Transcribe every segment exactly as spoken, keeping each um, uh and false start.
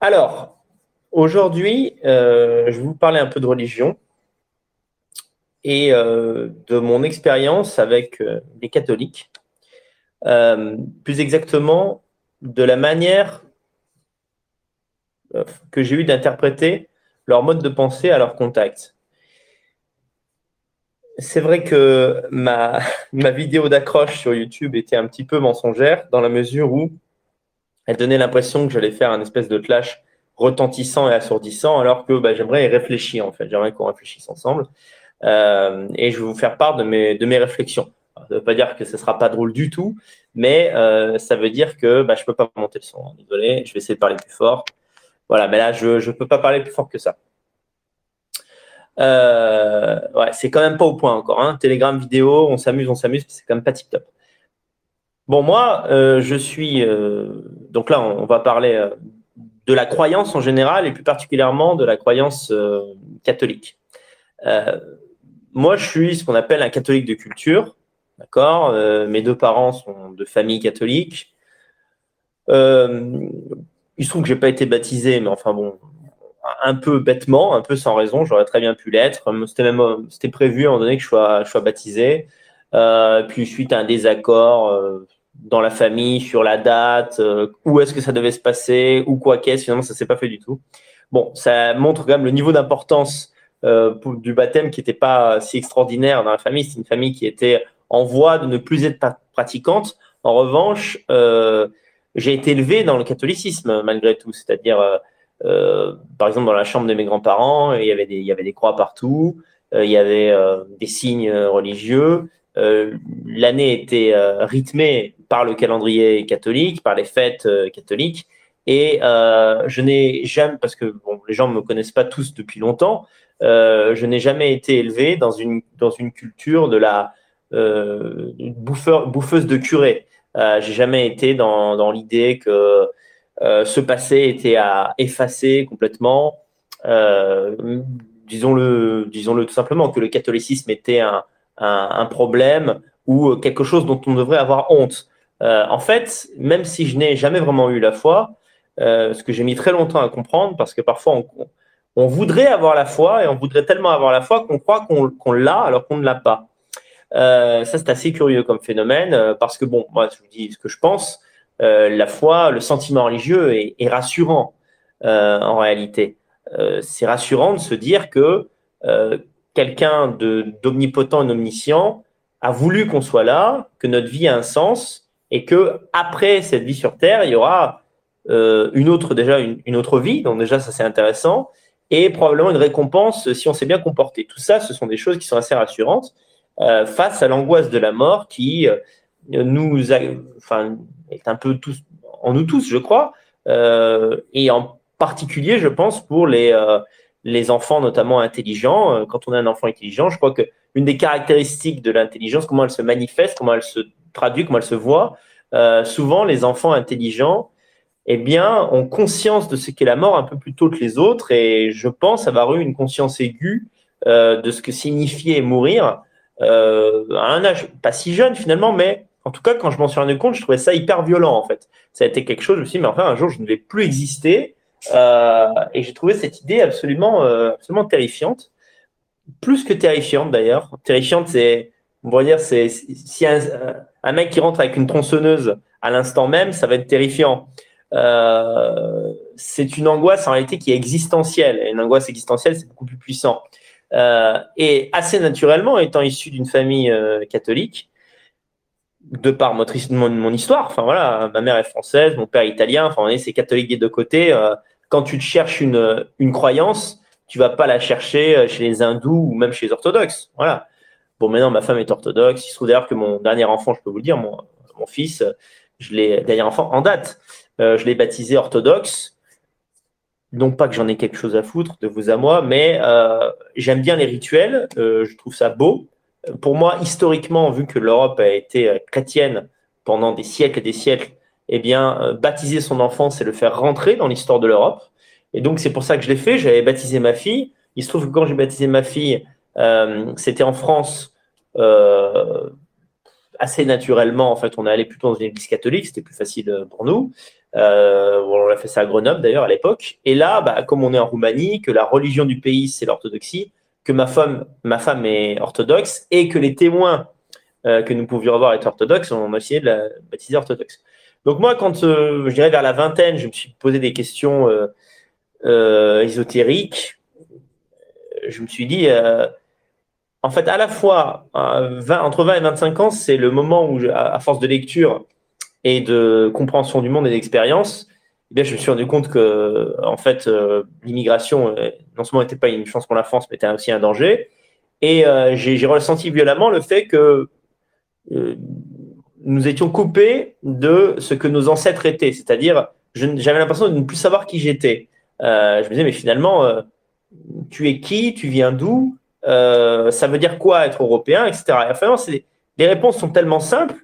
Alors, aujourd'hui, euh, je vais vous parler un peu de religion et euh, de mon expérience avec euh, les catholiques. Euh, plus exactement, de la manière euh, que j'ai eu d'interpréter leur mode de pensée à leur contact. C'est vrai que ma, ma vidéo d'accroche sur YouTube était un petit peu mensongère dans la mesure où elle donnait l'impression que j'allais faire un espèce de clash retentissant et assourdissant, alors que bah, j'aimerais y réfléchir en fait. J'aimerais qu'on réfléchisse ensemble. Euh, et je vais vous faire part de mes, de mes réflexions. Ça ne veut pas dire que ce ne sera pas drôle du tout, mais euh, ça veut dire que bah, je ne peux pas monter le son. Hein. Désolé, je vais essayer de parler plus fort. Voilà, mais là, je ne peux pas parler plus fort que ça. Euh, ouais, c'est quand même pas au point encore. Hein. Telegram vidéo, on s'amuse, on s'amuse, c'est quand même pas tip top. Bon, moi, euh, je suis. Euh, donc là, on, on va parler euh, de la croyance en général et plus particulièrement de la croyance euh, catholique. Euh, Moi, je suis ce qu'on appelle un catholique de culture, d'accord. Euh, mes deux parents sont de famille catholique. Euh, il se trouve que j'ai pas été baptisé, mais enfin bon, un peu bêtement, un peu sans raison. J'aurais très bien pu l'être. C'était même, c'était prévu à un moment donné que je sois, je sois baptisé. Euh, puis suite à un désaccord euh, dans la famille sur la date, euh, où est-ce que ça devait se passer, ou quoi qu'est-ce, finalement ça s'est pas fait du tout. Bon, ça montre quand même le niveau d'importance euh, pour, du baptême qui n'était pas si extraordinaire dans la famille. C'est une famille qui était en voie de ne plus être pratiquante. En revanche, euh, j'ai été élevé dans le catholicisme malgré tout, c'est-à-dire, euh, euh, par exemple, dans la chambre de mes grands-parents, il y avait des, il y avait des croix partout, euh, il y avait euh, des signes religieux. Euh, l'année était euh, rythmée par le calendrier catholique, par les fêtes euh, catholiques. Et euh, je n'ai jamais, parce que bon, les gens ne me connaissent pas tous depuis longtemps, euh, je n'ai jamais été élevé dans une, dans une culture de la euh, bouffeur, bouffeuse de curé. Euh, j'ai jamais été dans, dans l'idée que euh, ce passé était à effacer complètement. Euh, disons-le, disons-le tout simplement, que le catholicisme était un, un, un problème ou quelque chose dont on devrait avoir honte. Euh, en fait, même si je n'ai jamais vraiment eu la foi, euh, ce que j'ai mis très longtemps à comprendre, parce que parfois on, on voudrait avoir la foi et on voudrait tellement avoir la foi qu'on croit qu'on, qu'on l'a alors qu'on ne l'a pas. Euh, ça, c'est assez curieux comme phénomène euh, parce que, bon, moi, je vous dis ce que je pense. Euh, la foi, le sentiment religieux est, est rassurant euh, en réalité. Euh, c'est rassurant de se dire que euh, quelqu'un de, d'omnipotent et d'omniscient a voulu qu'on soit là, que notre vie a un sens et que après cette vie sur Terre, il y aura euh, une autre déjà une, une autre vie. Donc déjà, ça c'est intéressant et probablement une récompense si on s'est bien comporté. Tout ça, ce sont des choses qui sont assez rassurantes. Euh, face à l'angoisse de la mort qui euh, nous a, enfin, est un peu tous, en nous tous, je crois, euh, et en particulier, je pense, pour les, euh, les enfants notamment intelligents. Euh, quand on a un enfant intelligent, je crois que une des caractéristiques de l'intelligence, comment elle se manifeste, comment elle se traduit, comment elle se voit, euh, souvent les enfants intelligents, eh bien, ont conscience de ce qu'est la mort un peu plus tôt que les autres, et je pense avoir eu une conscience aiguë euh, de ce que signifiait mourir euh, à un âge pas si jeune finalement, mais en tout cas, quand je m'en suis rendu compte, je trouvais ça hyper violent en fait. Ça a été quelque chose, je me suis dit, mais enfin, un jour, je ne vais plus exister. Euh, et j'ai trouvé cette idée absolument, euh, absolument terrifiante. Plus que terrifiante d'ailleurs. Terrifiante, c'est, on va dire, c'est si un, un mec qui rentre avec une tronçonneuse à l'instant même, ça va être terrifiant. Euh, c'est une angoisse en réalité qui est existentielle. Et une angoisse existentielle, c'est beaucoup plus puissant. Euh, et assez naturellement, étant issu d'une famille euh, catholique, de par mon, mon, mon histoire, enfin voilà, ma mère est française, mon père est italien, enfin on est c'est catholique des deux côtés. Euh, quand tu te cherches une, une croyance, tu vas pas la chercher chez les hindous ou même chez les orthodoxes. Voilà. Bon, maintenant ma femme est orthodoxe. Il se trouve d'ailleurs que mon dernier enfant, je peux vous le dire, mon, mon fils, je l'ai dernier enfant en date, euh, je l'ai baptisé orthodoxe. Non pas que j'en ai quelque chose à foutre de vous à moi, mais euh, j'aime bien les rituels, euh, je trouve ça beau. Pour moi, historiquement, vu que l'Europe a été chrétienne pendant des siècles et des siècles, eh bien, euh, baptiser son enfant, c'est le faire rentrer dans l'histoire de l'Europe. Et donc, c'est pour ça que je l'ai fait. J'avais baptisé ma fille. Il se trouve que quand j'ai baptisé ma fille, euh, c'était en France, euh, assez naturellement. En fait, on est allé plutôt dans une église catholique, c'était plus facile pour nous. Euh, on a fait ça à Grenoble d'ailleurs à l'époque. Et là, bah, comme on est en Roumanie, que la religion du pays c'est l'orthodoxie, que ma femme, ma femme est orthodoxe et que les témoins euh, que nous pouvions avoir étaient orthodoxes, on a essayé de la baptiser orthodoxe. Donc moi, quand euh, je dirais vers la vingtaine, je me suis posé des questions euh, euh, ésotériques. Je me suis dit, euh, en fait, à la fois, euh, vingt, entre vingt et vingt-cinq ans, c'est le moment où, je, à, à force de lecture et de compréhension du monde et d'expérience, eh bien, je me suis rendu compte que, en fait, euh, l'immigration, euh, non seulement n'était pas une chance pour la France, mais était aussi un danger. Et euh, j'ai, j'ai ressenti violemment le fait que euh, nous étions coupés de ce que nos ancêtres étaient. C'est-à-dire, je, j'avais l'impression de ne plus savoir qui j'étais. Euh, je me disais, mais finalement, euh, tu es qui? Tu viens d'où? euh, Ça veut dire quoi être européen, et cetera. Et enfin, c'est, les réponses sont tellement simples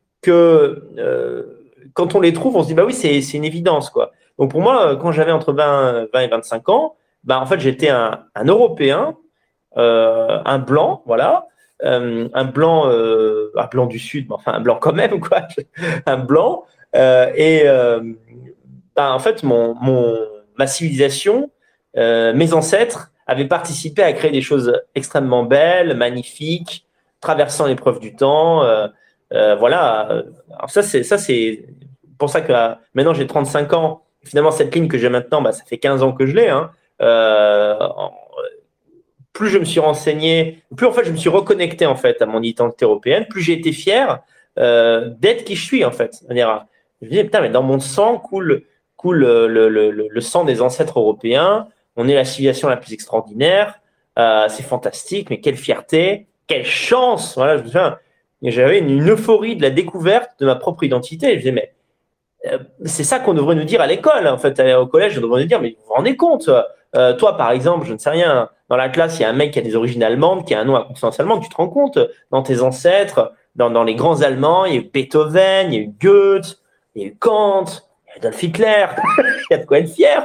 que euh, quand on les trouve, on se dit, bah oui, c'est, c'est une évidence, quoi. Donc pour moi, quand j'avais entre vingt, vingt et vingt-cinq ans, bah en fait, j'étais un, un Européen, euh, un blanc, voilà, euh, un blanc, euh, un blanc du Sud, mais enfin un blanc quand même, quoi, un blanc. Euh, et euh, bah, en fait, mon, mon, ma civilisation, euh, mes ancêtres avaient participé à créer des choses extrêmement belles, magnifiques, traversant l'épreuve du temps. Euh, euh, voilà. Alors ça, c'est ça, c'est pour ça que euh, maintenant j'ai trente-cinq ans. Finalement, cette ligne que j'ai maintenant, bah, ça fait quinze ans que je l'ai. Hein. Euh, en, plus je me suis renseigné, plus en fait je me suis reconnecté en fait à mon identité européenne, plus j'ai été fier euh, d'être qui je suis en fait. C'est-à-dire, je me disais putain, mais dans mon sang coule coule le, le, le, le sang des ancêtres européens. On est la civilisation la plus extraordinaire. Euh, c'est fantastique, mais quelle fierté, quelle chance. Voilà, je me souviens, j'avais une, une euphorie de la découverte de ma propre identité. Je me disais mais euh, c'est ça qu'on devrait nous dire à l'école. En fait, au collège, on devrait nous dire mais vous vous rendez compte euh, toi, par exemple, je ne sais rien, dans la classe, il y a un mec qui a des origines allemandes, qui a un nom à consonance allemande, tu te rends compte, dans tes ancêtres, dans, dans les grands Allemands, il y a eu Beethoven, il y a eu Goethe, il y a eu Kant, il y a Adolf Hitler, il y a de quoi être fier.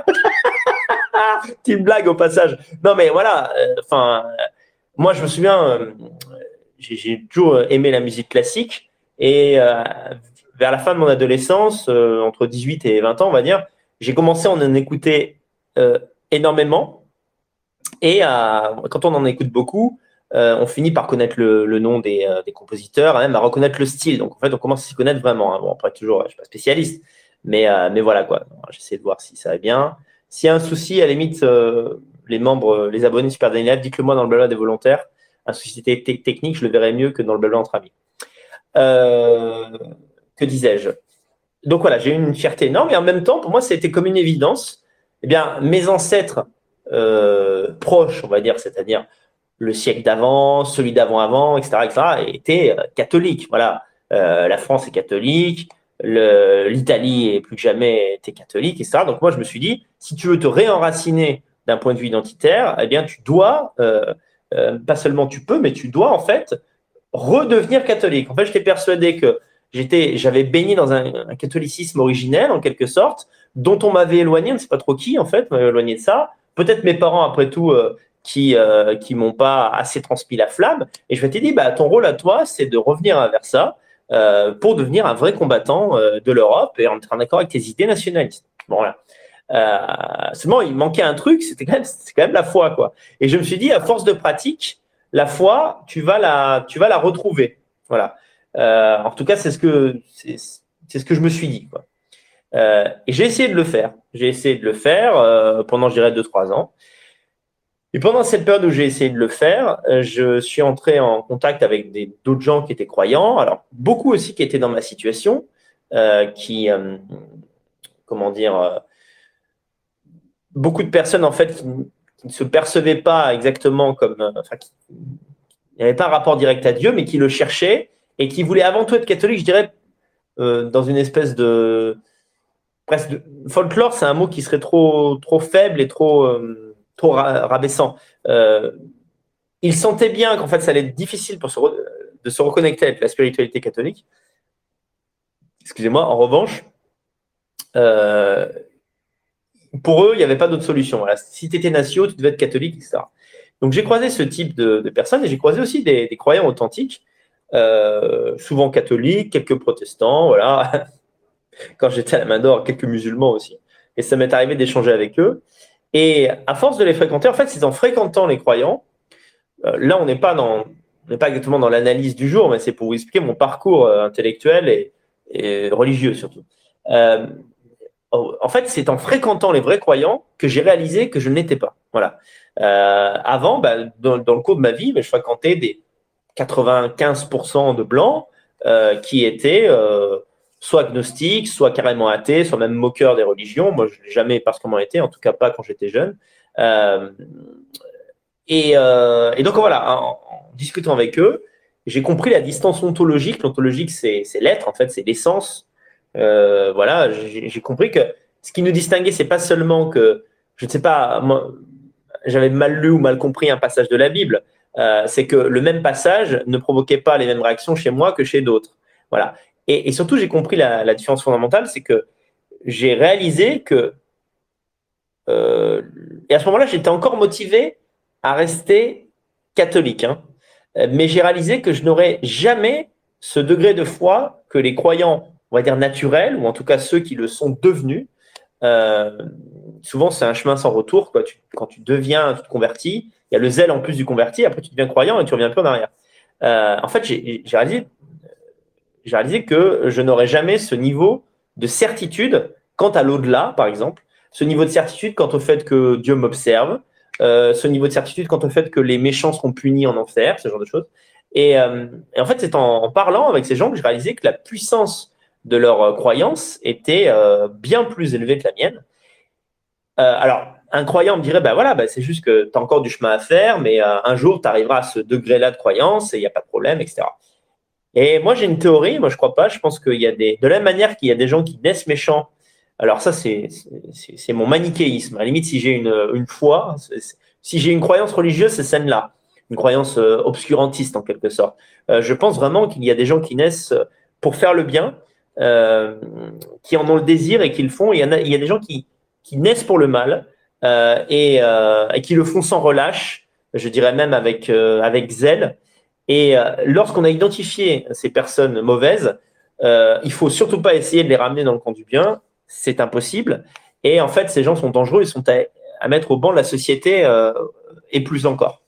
Petite blague au passage. Non, mais voilà, enfin, euh, moi, je me souviens, euh, j'ai, j'ai toujours aimé la musique classique, et euh, vers la fin de mon adolescence, euh, entre dix-huit et vingt ans, on va dire, j'ai commencé à en écouter euh, énormément. Et euh, quand on en écoute beaucoup, euh, on finit par connaître le, le nom des, euh, des compositeurs, même à reconnaître le style. Donc en fait, on commence à s'y connaître vraiment. Hein. Bon, après, toujours, je ne suis pas spécialiste, mais, euh, mais voilà quoi. J'essaie de voir si ça va bien. S'il y a un souci, à la limite, euh, les membres, les abonnés Super Daily Live, dites-le moi dans le blabla des volontaires. Un souci t- t- technique, je le verrai mieux que dans le blabla entre amis. Euh, que disais-je? Donc voilà, j'ai eu une fierté énorme et en même temps, pour moi, c'était comme une évidence. Eh bien, mes ancêtres euh, proches, on va dire, c'est-à-dire le siècle d'avant, celui d'avant-avant, et cetera, et cetera, étaient euh, catholiques. Voilà, euh, la France est catholique, le, l'Italie est plus que jamais était catholique, et cetera. Donc moi, je me suis dit, si tu veux te réenraciner d'un point de vue identitaire, eh bien, tu dois, euh, euh, pas seulement tu peux, mais tu dois en fait redevenir catholique. En fait, j'étais persuadé que j'étais, j'avais baigné dans un, un catholicisme originel, en quelque sorte, dont on m'avait éloigné, on ne sait pas trop qui, en fait, m'avait éloigné de ça. Peut-être mes parents, après tout, euh, qui euh, qui m'ont pas assez transmis la flamme. Et je m'étais dit, bah, ton rôle à toi, c'est de revenir vers ça euh, pour devenir un vrai combattant euh, de l'Europe et en être en accord avec tes idées nationalistes. Bon, voilà. Euh, seulement, il manquait un truc, c'était quand même, c'était quand même la foi, quoi. Et je me suis dit, à force de pratique, la foi, tu vas la, tu vas la retrouver. Voilà. Euh, en tout cas, c'est ce que, c'est, c'est ce que je me suis dit, quoi. Euh, et j'ai essayé de le faire. J'ai essayé de le faire euh, pendant, je dirais, deux, trois ans. Et pendant cette période où j'ai essayé de le faire, euh, je suis entré en contact avec des, d'autres gens qui étaient croyants. Alors, beaucoup aussi qui étaient dans ma situation, euh, qui, euh, comment dire, euh, beaucoup de personnes, en fait, qui, qui ne se percevaient pas exactement comme, euh, enfin, qui, il n'y avait pas un rapport direct à Dieu, mais qui le cherchaient et qui voulaient avant tout être catholique, je dirais, euh, dans une espèce de presque de, folklore, c'est un mot qui serait trop trop faible et trop euh, trop ra- rabaissant. Euh, ils sentaient bien qu'en fait, ça allait être difficile pour se re- de se reconnecter avec la spiritualité catholique. Excusez-moi. En revanche, euh, pour eux, il n'y avait pas d'autre solution. Voilà. Si tu étais natio, tu devais être catholique, et cetera. Donc j'ai croisé ce type de, de personnes et j'ai croisé aussi des, des croyants authentiques, euh, souvent catholiques, quelques protestants, voilà. quand j'étais à la Main d'Or, quelques musulmans aussi. Et ça m'est arrivé d'échanger avec eux. Et à force de les fréquenter, en fait, c'est en fréquentant les croyants, euh, là, on n'est pas dans, on n'est pas exactement dans l'analyse du jour, mais c'est pour vous expliquer mon parcours euh, intellectuel et, et religieux surtout. Euh, en fait, c'est en fréquentant les vrais croyants que j'ai réalisé que je ne l'étais pas. Voilà. Euh, avant, bah, dans, dans le cours de ma vie, bah, je fréquentais des quatre-vingt-quinze pour cent de blancs euh, qui étaient euh, soit agnostiques, soit carrément athées, soit même moqueurs des religions. Moi, je ne l'ai jamais particulièrement été, en tout cas pas quand j'étais jeune. Euh, et, euh, et donc voilà, en, en discutant avec eux, j'ai compris la distance ontologique. L'ontologique, c'est, c'est l'être, en fait, c'est l'essence. Euh, voilà, j'ai, j'ai compris que ce qui nous distinguait, c'est pas seulement que, je ne sais pas, moi, j'avais mal lu ou mal compris un passage de la Bible. Euh, c'est que le même passage ne provoquait pas les mêmes réactions chez moi que chez d'autres. Voilà. Et, et surtout, j'ai compris la, la différence fondamentale, c'est que j'ai réalisé que, euh, et à ce moment-là, j'étais encore motivé à rester catholique, hein. Mais j'ai réalisé que je n'aurais jamais ce degré de foi que les croyants, on va dire naturels, ou en tout cas ceux qui le sont devenus. Euh, souvent, c'est un chemin sans retour, quoi. Tu, quand tu deviens, tu te convertis, il y a le zèle en plus du converti, après tu deviens croyant et tu reviens plus en arrière. Euh, en fait, j'ai, j'ai, réalisé, j'ai réalisé que je n'aurais jamais ce niveau de certitude quant à l'au-delà, par exemple, ce niveau de certitude quant au fait que Dieu m'observe, euh, ce niveau de certitude quant au fait que les méchants seront punis en enfer, ce genre de choses. Et, euh, et en fait, c'est en, en parlant avec ces gens que j'ai réalisé que la puissance de leur croyance était euh, bien plus élevée que la mienne. Euh, alors, un croyant me dirait, bah voilà, bah, c'est juste que tu as encore du chemin à faire, mais euh, un jour, tu arriveras à ce degré-là de croyance et il n'y a pas de problème, et cetera. Et moi, j'ai une théorie, moi je crois pas, je pense qu'il y a des, de la même manière qu'il y a des gens qui naissent méchants. Alors ça, c'est, c'est, c'est mon manichéisme. À la limite, si j'ai une, une foi, c'est, c'est, si j'ai une croyance religieuse, c'est celle-là, une croyance euh, obscurantiste en quelque sorte. Euh, je pense vraiment qu'il y a des gens qui naissent pour faire le bien, euh, qui en ont le désir et qui le font. Il y, en a, il y a des gens qui, qui naissent pour le mal euh, et, euh, et qui le font sans relâche, je dirais même avec, euh, avec zèle. Et euh, lorsqu'on a identifié ces personnes mauvaises, euh, il faut surtout pas essayer de les ramener dans le camp du bien, c'est impossible. Et en fait, ces gens sont dangereux, ils sont à, à mettre au banc de la société euh, et plus encore.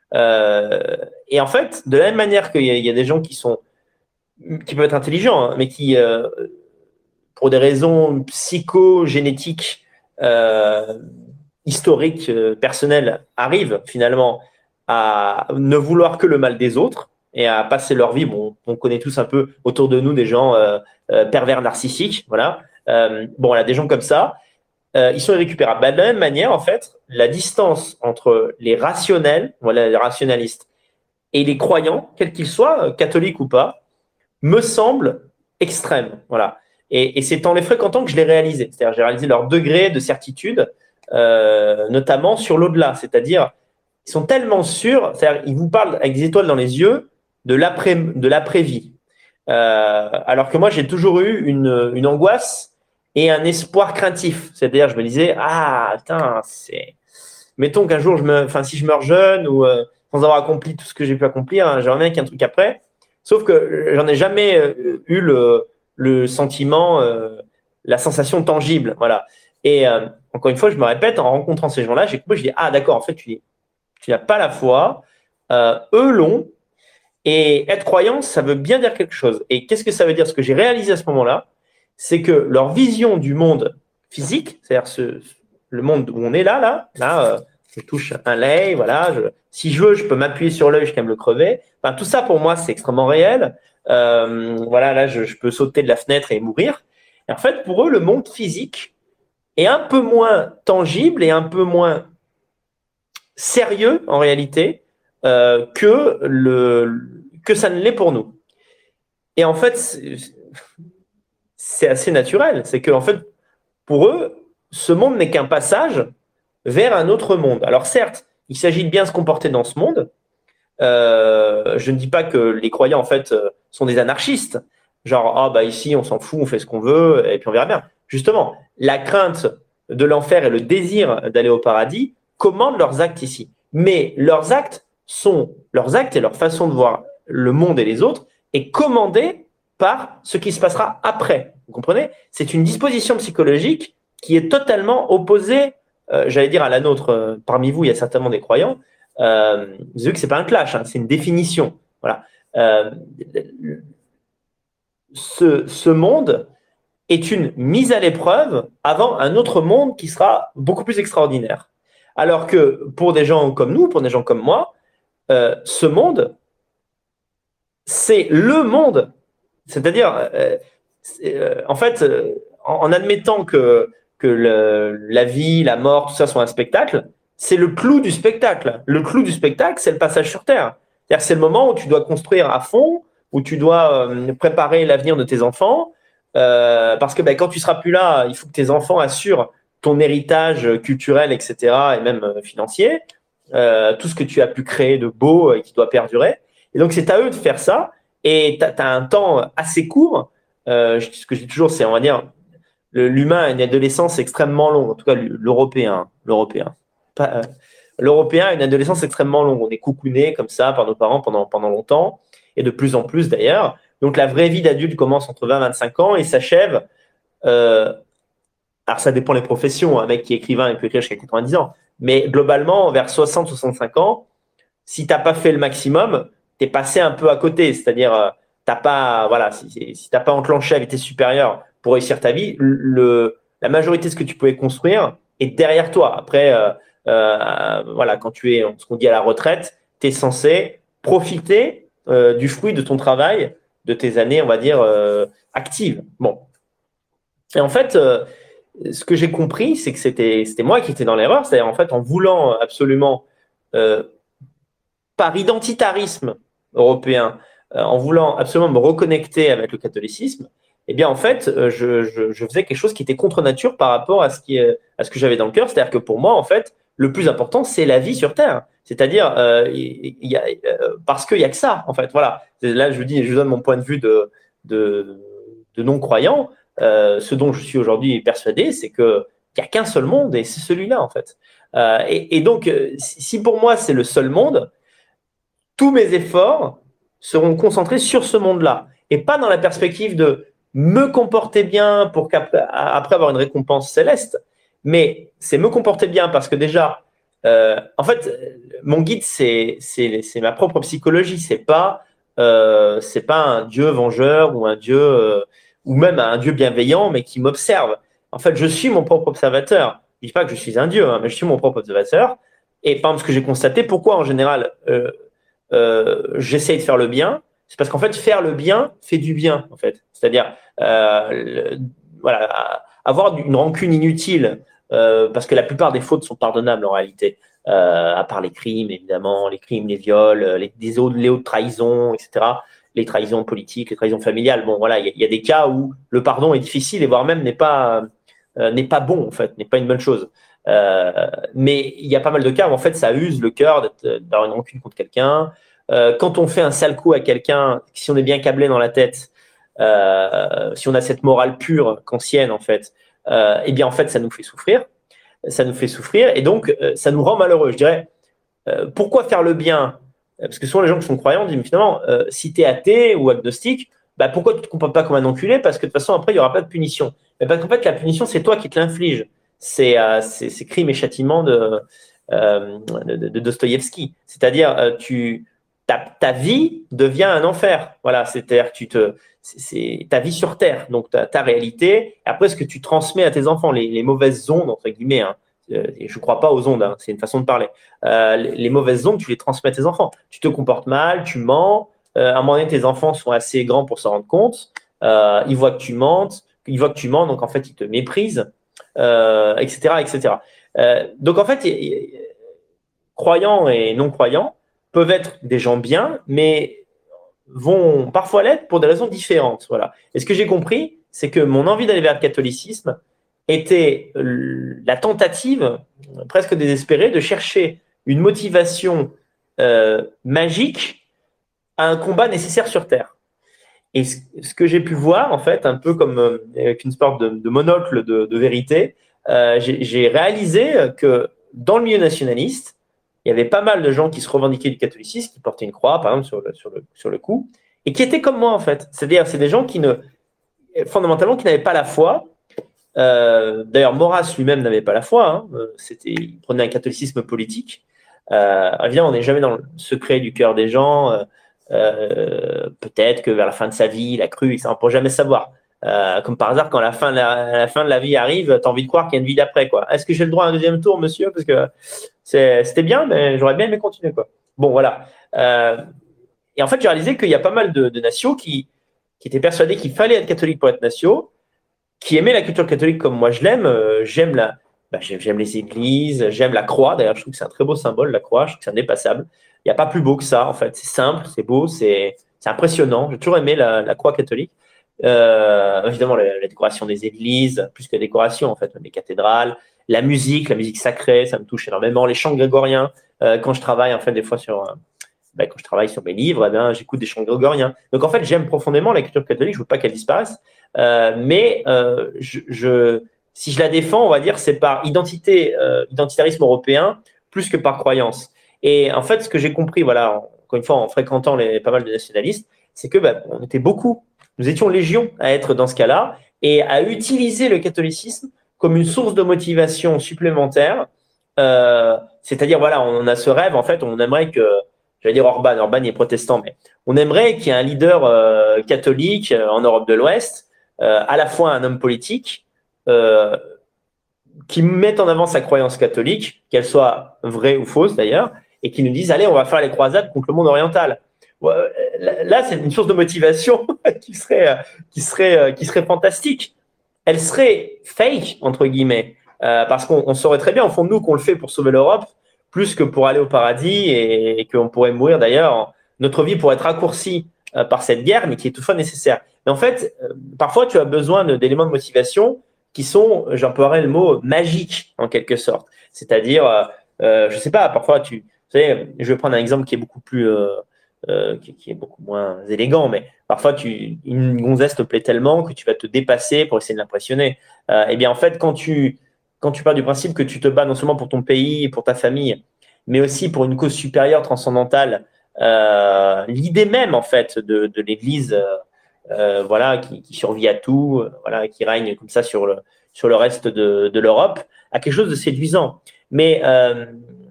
Euh, et en fait, de la même manière qu'il y a, il y a des gens qui sont qui peuvent être intelligents, hein, mais qui, euh, pour des raisons psychogénétiques, euh, historiques, euh, personnelles, arrivent finalement à ne vouloir que le mal des autres et à passer leur vie. Bon, on connaît tous un peu autour de nous des gens euh, euh, pervers narcissiques, voilà. Euh, bon, là, des gens comme ça, euh, ils sont irrécupérables. Bah, de la même manière, en fait, la distance entre les rationnels, voilà, les rationalistes, et les croyants, quels qu'ils soient, catholiques ou pas, me semble extrême, voilà. Et, et c'est en les fréquentant que je l'ai réalisé. C'est-à-dire, j'ai réalisé leur degré de certitude, euh, notamment sur l'au-delà. C'est-à-dire, ils sont tellement sûrs, c'est-à-dire, ils vous parlent avec des étoiles dans les yeux de l'après, de l'après-vie. Euh, alors que moi, j'ai toujours eu une, une angoisse et un espoir craintif. C'est-à-dire, je me disais, ah, putain, c'est. Mettons qu'un jour, je me, enfin, si je meurs jeune ou euh, sans avoir accompli tout ce que j'ai pu accomplir, hein, j'aimerais bien qu'il y ait un truc après. Sauf que j'en ai jamais euh, eu le, le sentiment, euh, la sensation tangible, voilà. Et euh, encore une fois, je me répète, en rencontrant ces gens-là, j'ai compris, je dis, ah, d'accord, en fait, tu, tu n'as pas la foi, euh, eux l'ont, et être croyant, ça veut bien dire quelque chose. Et qu'est-ce que ça veut dire? Ce que j'ai réalisé à ce moment-là, c'est que leur vision du monde physique, c'est-à-dire ce, le monde où on est là, là, là, euh, je touche un lait, voilà, je, si je veux, je peux m'appuyer sur l'œil jusqu'à me le crever. Enfin, tout ça, pour moi, c'est extrêmement réel. Euh, voilà, là, je, je peux sauter de la fenêtre et mourir. Et en fait, pour eux, le monde physique est un peu moins tangible et un peu moins sérieux, en réalité, euh, que, le, que ça ne l'est pour nous. Et en fait, c'est, c'est assez naturel. C'est que, en fait, pour eux, ce monde n'est qu'un passage vers un autre monde. Alors certes, il s'agit de bien se comporter dans ce monde. Euh, je ne dis pas que les croyants, en fait, sont des anarchistes. Genre, ah bah ici, on s'en fout, on fait ce qu'on veut, et puis on verra bien. Justement, la crainte de l'enfer et le désir d'aller au paradis commandent leurs actes ici. Mais leurs actes sont, leurs actes et leur façon de voir le monde et les autres est commandée par ce qui se passera après. Vous comprenez? C'est une disposition psychologique qui est totalement opposée, euh, j'allais dire, à la nôtre. Euh, parmi vous, il y a certainement des croyants. Euh, vous avez vu que ce n'est pas un clash, hein, c'est une définition. Voilà. Euh, ce, ce monde est une mise à l'épreuve avant un autre monde qui sera beaucoup plus extraordinaire. Alors que pour des gens comme nous, pour des gens comme moi, euh, ce monde, c'est le monde. C'est-à-dire, euh, euh, en fait, euh, en, en admettant que, que le, la vie, la mort, tout ça soit un spectacle, c'est le clou du spectacle. Le clou du spectacle, c'est le passage sur Terre. C'est-à-dire, c'est le moment où tu dois construire à fond, où tu dois euh, préparer l'avenir de tes enfants, euh, parce que ben, quand tu seras plus là, il faut que tes enfants assurent ton héritage culturel, et cetera, et même euh, financier, euh, tout ce que tu as pu créer de beau et qui doit perdurer. Et donc, c'est à eux de faire ça. Et tu as un temps assez court. Euh, ce que je dis toujours, c'est, on va dire, le, l'humain a une adolescence extrêmement longue, en tout cas l'Européen. L'Européen, Pas, euh, l'Européen a une adolescence extrêmement longue. On est coucouné comme ça par nos parents pendant, pendant longtemps, et de plus en plus d'ailleurs. Donc la vraie vie d'adulte commence entre vingt et vingt-cinq ans et s'achève. Euh, alors ça dépend des professions. Un mec qui est écrivain, il peut écrire jusqu'à quatre-vingt-dix ans. Mais globalement, vers soixante à soixante-cinq ans, si tu n'as pas fait le maximum, tu es passé un peu à côté. C'est-à-dire, euh, t'as pas, voilà, si, si tu n'as pas enclenché à vitesse supérieure pour réussir ta vie, le, la majorité de ce que tu pouvais construire est derrière toi. Après, euh, euh, voilà, quand tu es, ce qu'on dit à la retraite, tu es censé profiter euh, du fruit de ton travail, de tes années, on va dire, euh, actives. Bon. Et en fait, euh, ce que j'ai compris, c'est que c'était, c'était moi qui étais dans l'erreur. C'est-à-dire, en fait, en voulant absolument, euh, par identitarisme européen, euh, en voulant absolument me reconnecter avec le catholicisme, eh bien, en fait, euh, je, je, je faisais quelque chose qui était contre nature par rapport à ce, qui, euh, à ce que j'avais dans le cœur. C'est-à-dire que pour moi, en fait, le plus important, c'est la vie sur Terre. C'est-à-dire, euh, il, il y a, euh, parce qu'il n'y a que ça, en fait. Voilà. Là, je vous dis, je vous donne mon point de vue de, de, de non-croyant. Euh, ce dont je suis aujourd'hui persuadé, c'est qu'il n'y a qu'un seul monde et c'est celui-là, en fait. Euh, et, et donc, si pour moi, c'est le seul monde, tous mes efforts seront concentrés sur ce monde-là et pas dans la perspective de me comporter bien pour qu'après après avoir une récompense céleste, mais c'est me comporter bien parce que déjà, euh, en fait, mon guide, c'est, c'est, c'est ma propre psychologie, c'est pas, euh, c'est pas un Dieu vengeur ou un Dieu, euh, ou même un Dieu bienveillant, mais qui m'observe. En fait, je suis mon propre observateur. Je dis pas que je suis un Dieu, hein, mais je suis mon propre observateur. Et par exemple, ce que j'ai constaté, pourquoi en général, euh, Euh, j'essaye de faire le bien, c'est parce qu'en fait, faire le bien fait du bien, en fait. C'est-à-dire, euh, le, voilà, avoir une rancune inutile, euh, parce que la plupart des fautes sont pardonnables en réalité, euh, à part les crimes, évidemment, les crimes, les viols, les, les, autres, les hautes trahisons, et cetera, les trahisons politiques, les trahisons familiales. Bon, voilà, il y, y a des cas où le pardon est difficile et voire même n'est pas, euh, n'est pas bon, en fait, n'est pas une bonne chose. Euh, mais il y a pas mal de cas où en fait ça use le cœur d'avoir une rancune contre quelqu'un. Euh, quand on fait un sale coup à quelqu'un, si on est bien câblé dans la tête, euh, si on a cette morale pure kantienne en fait, euh, eh bien en fait ça nous fait souffrir, ça nous fait souffrir et donc euh, ça nous rend malheureux. Je dirais, euh, pourquoi faire le bien? Parce que souvent les gens qui sont croyants disent mais finalement euh, si tu es athée ou agnostique, bah, pourquoi tu ne te comportes pas comme un enculé? Parce que de toute façon après il n'y aura pas de punition. Mais parce qu'en fait la punition c'est toi qui te l'inflige. C'est, euh, c'est, c'est Crimes et châtiments de, euh, de, de Dostoïevski. C'est-à-dire, euh, tu, ta, ta vie devient un enfer. Voilà, c'est-à-dire que tu te, c'est, c'est ta vie sur Terre, donc ta, ta réalité. Après, ce que tu transmets à tes enfants, les, les mauvaises ondes, entre guillemets, hein, euh, je ne crois pas aux ondes, hein, c'est une façon de parler. Euh, les, les mauvaises ondes, tu les transmets à tes enfants. Tu te comportes mal, tu mens. Euh, à un moment donné, tes enfants sont assez grands pour s'en rendre compte. Euh, ils voient que tu mentes, ils voient que tu mens, donc en fait, ils te méprisent. Euh, et cetera, et cetera. Euh, donc en fait, y, y, croyants et non-croyants peuvent être des gens bien, mais vont parfois l'être pour des raisons différentes. Voilà. Et ce que j'ai compris, c'est que mon envie d'aller vers le catholicisme était la tentative, presque désespérée, de chercher une motivation euh, magique à un combat nécessaire sur Terre. Et ce, ce que j'ai pu voir, en fait, un peu comme euh, avec une sorte de, de monocle de, de vérité, euh, j'ai, j'ai réalisé que dans le milieu nationaliste, il y avait pas mal de gens qui se revendiquaient du catholicisme, qui portaient une croix, par exemple, sur le, sur le, sur le cou, et qui étaient comme moi, en fait. C'est-à-dire, c'est des gens qui ne, fondamentalement, qui n'avaient pas la foi. Euh, d'ailleurs, Maurras lui-même n'avait pas la foi. Hein. C'était, il prenait un catholicisme politique. Euh, évidemment, on n'est jamais dans le secret du cœur des gens. Euh, euh, peut-être que vers la fin de sa vie, il a cru, ça, on ne peut jamais savoir. Euh, comme par hasard, quand la fin de la, la, fin de la vie arrive, tu as envie de croire qu'il y a une vie d'après. Quoi. Est-ce que j'ai le droit à un deuxième tour, monsieur? Parce que c'est, c'était bien, mais j'aurais bien aimé continuer. Quoi. Bon, voilà. Euh, et en fait, j'ai réalisé qu'il y a pas mal de, de nations qui, qui étaient persuadés qu'il fallait être catholique pour être nation, qui aimaient la culture catholique comme moi je l'aime. Euh, j'aime, la, bah, j'aime, j'aime les églises, j'aime la croix. D'ailleurs, je trouve que c'est un très beau symbole, la croix. Je trouve que c'est indépassable. Il n'y a pas plus beau que ça, en fait. C'est simple, c'est beau, c'est, c'est impressionnant. J'ai toujours aimé la, la croix catholique. Euh, évidemment, la, la décoration des églises, plus que la décoration, en fait, les cathédrales, la musique, la musique sacrée, ça me touche énormément. Les chants grégoriens, euh, quand je travaille, en fait, des fois sur... Euh, ben, quand je travaille sur mes livres, eh bien, j'écoute des chants grégoriens. Donc, en fait, j'aime profondément la culture catholique. Je ne veux pas qu'elle disparaisse. Euh, mais euh, je, je, si je la défends, on va dire, c'est par identité, euh, identitarisme européen, plus que par croyance. Et en fait, ce que j'ai compris, voilà, encore une fois, en fréquentant les, pas mal de nationalistes, c'est que ben, on était beaucoup, nous étions légion à être dans ce cas-là et à utiliser le catholicisme comme une source de motivation supplémentaire. Euh, c'est-à-dire, voilà, on a ce rêve, en fait, on aimerait que j'allais dire Orban, Orban est protestant, mais on aimerait qu'il y ait un leader euh, catholique euh, en Europe de l'Ouest, euh, à la fois un homme politique, euh, qui mette en avant sa croyance catholique, qu'elle soit vraie ou fausse d'ailleurs, et qui nous dise, allez, on va faire les croisades contre le monde oriental. Là, c'est une source de motivation qui serait, qui serait, qui serait fantastique. Elle serait fake, entre guillemets, euh, parce qu'on on saurait très bien, au fond de nous, qu'on le fait pour sauver l'Europe, plus que pour aller au paradis et, et qu'on pourrait mourir d'ailleurs. Notre vie pourrait être raccourcie euh, par cette guerre, mais qui est toutefois nécessaire. Mais en fait, euh, parfois, tu as besoin de, d'éléments de motivation qui sont, j'emploierais le mot, magiques, en quelque sorte. C'est-à-dire, euh, euh, je ne sais pas, parfois, tu, tu sais, je vais prendre un exemple qui est beaucoup plus, euh, euh, qui, qui est beaucoup moins élégant, mais parfois, tu, une gonzesse te plaît tellement que tu vas te dépasser pour essayer de l'impressionner. Euh, eh bien, en fait, quand tu quand tu pars du principe que tu te bats non seulement pour ton pays, pour ta famille, mais aussi pour une cause supérieure, transcendantale, euh, l'idée même en fait de, de l'Église, euh, euh, voilà, qui, qui survit à tout, euh, voilà, qui règne comme ça sur le sur le reste de, de l'Europe, a quelque chose de séduisant. Mais euh,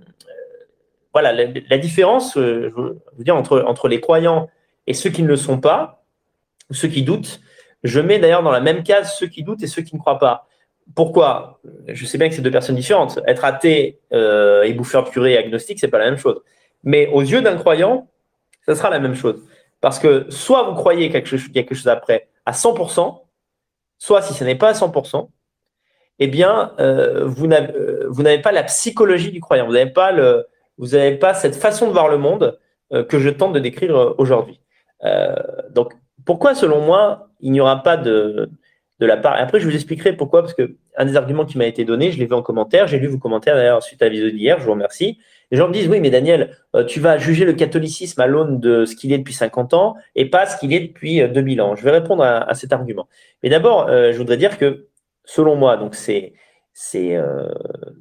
voilà, la, la différence, euh, je veux dire, entre entre les croyants et ceux qui ne le sont pas, ou ceux qui doutent, je mets d'ailleurs dans la même case ceux qui doutent et ceux qui ne croient pas. Pourquoi? Je sais bien que c'est deux personnes différentes. Être athée euh, et bouffeur de purée et agnostique, c'est pas la même chose. Mais aux yeux d'un croyant, ça sera la même chose. Parce que soit vous croyez quelque chose, quelque chose après à cent pour cent, soit si ce n'est pas à cent pour cent, eh bien, euh, vous, n'avez, euh, vous n'avez pas la psychologie du croyant. Vous n'avez pas, le, vous n'avez pas cette façon de voir le monde euh, que je tente de décrire euh, aujourd'hui. Euh, donc, pourquoi, selon moi, il n'y aura pas de, de la part. Et après, je vous expliquerai pourquoi, parce qu'un des arguments qui m'a été donné, je l'ai vu en commentaire, j'ai lu vos commentaires d'ailleurs suite à la vidéo d'hier, je vous remercie. Les gens me disent, oui, mais Daniel, euh, tu vas juger le catholicisme à l'aune de ce qu'il est depuis cinquante ans et pas ce qu'il est depuis euh, deux mille ans. Je vais répondre à, à cet argument. Mais d'abord, euh, je voudrais dire que, selon moi, donc c'est, c'est euh,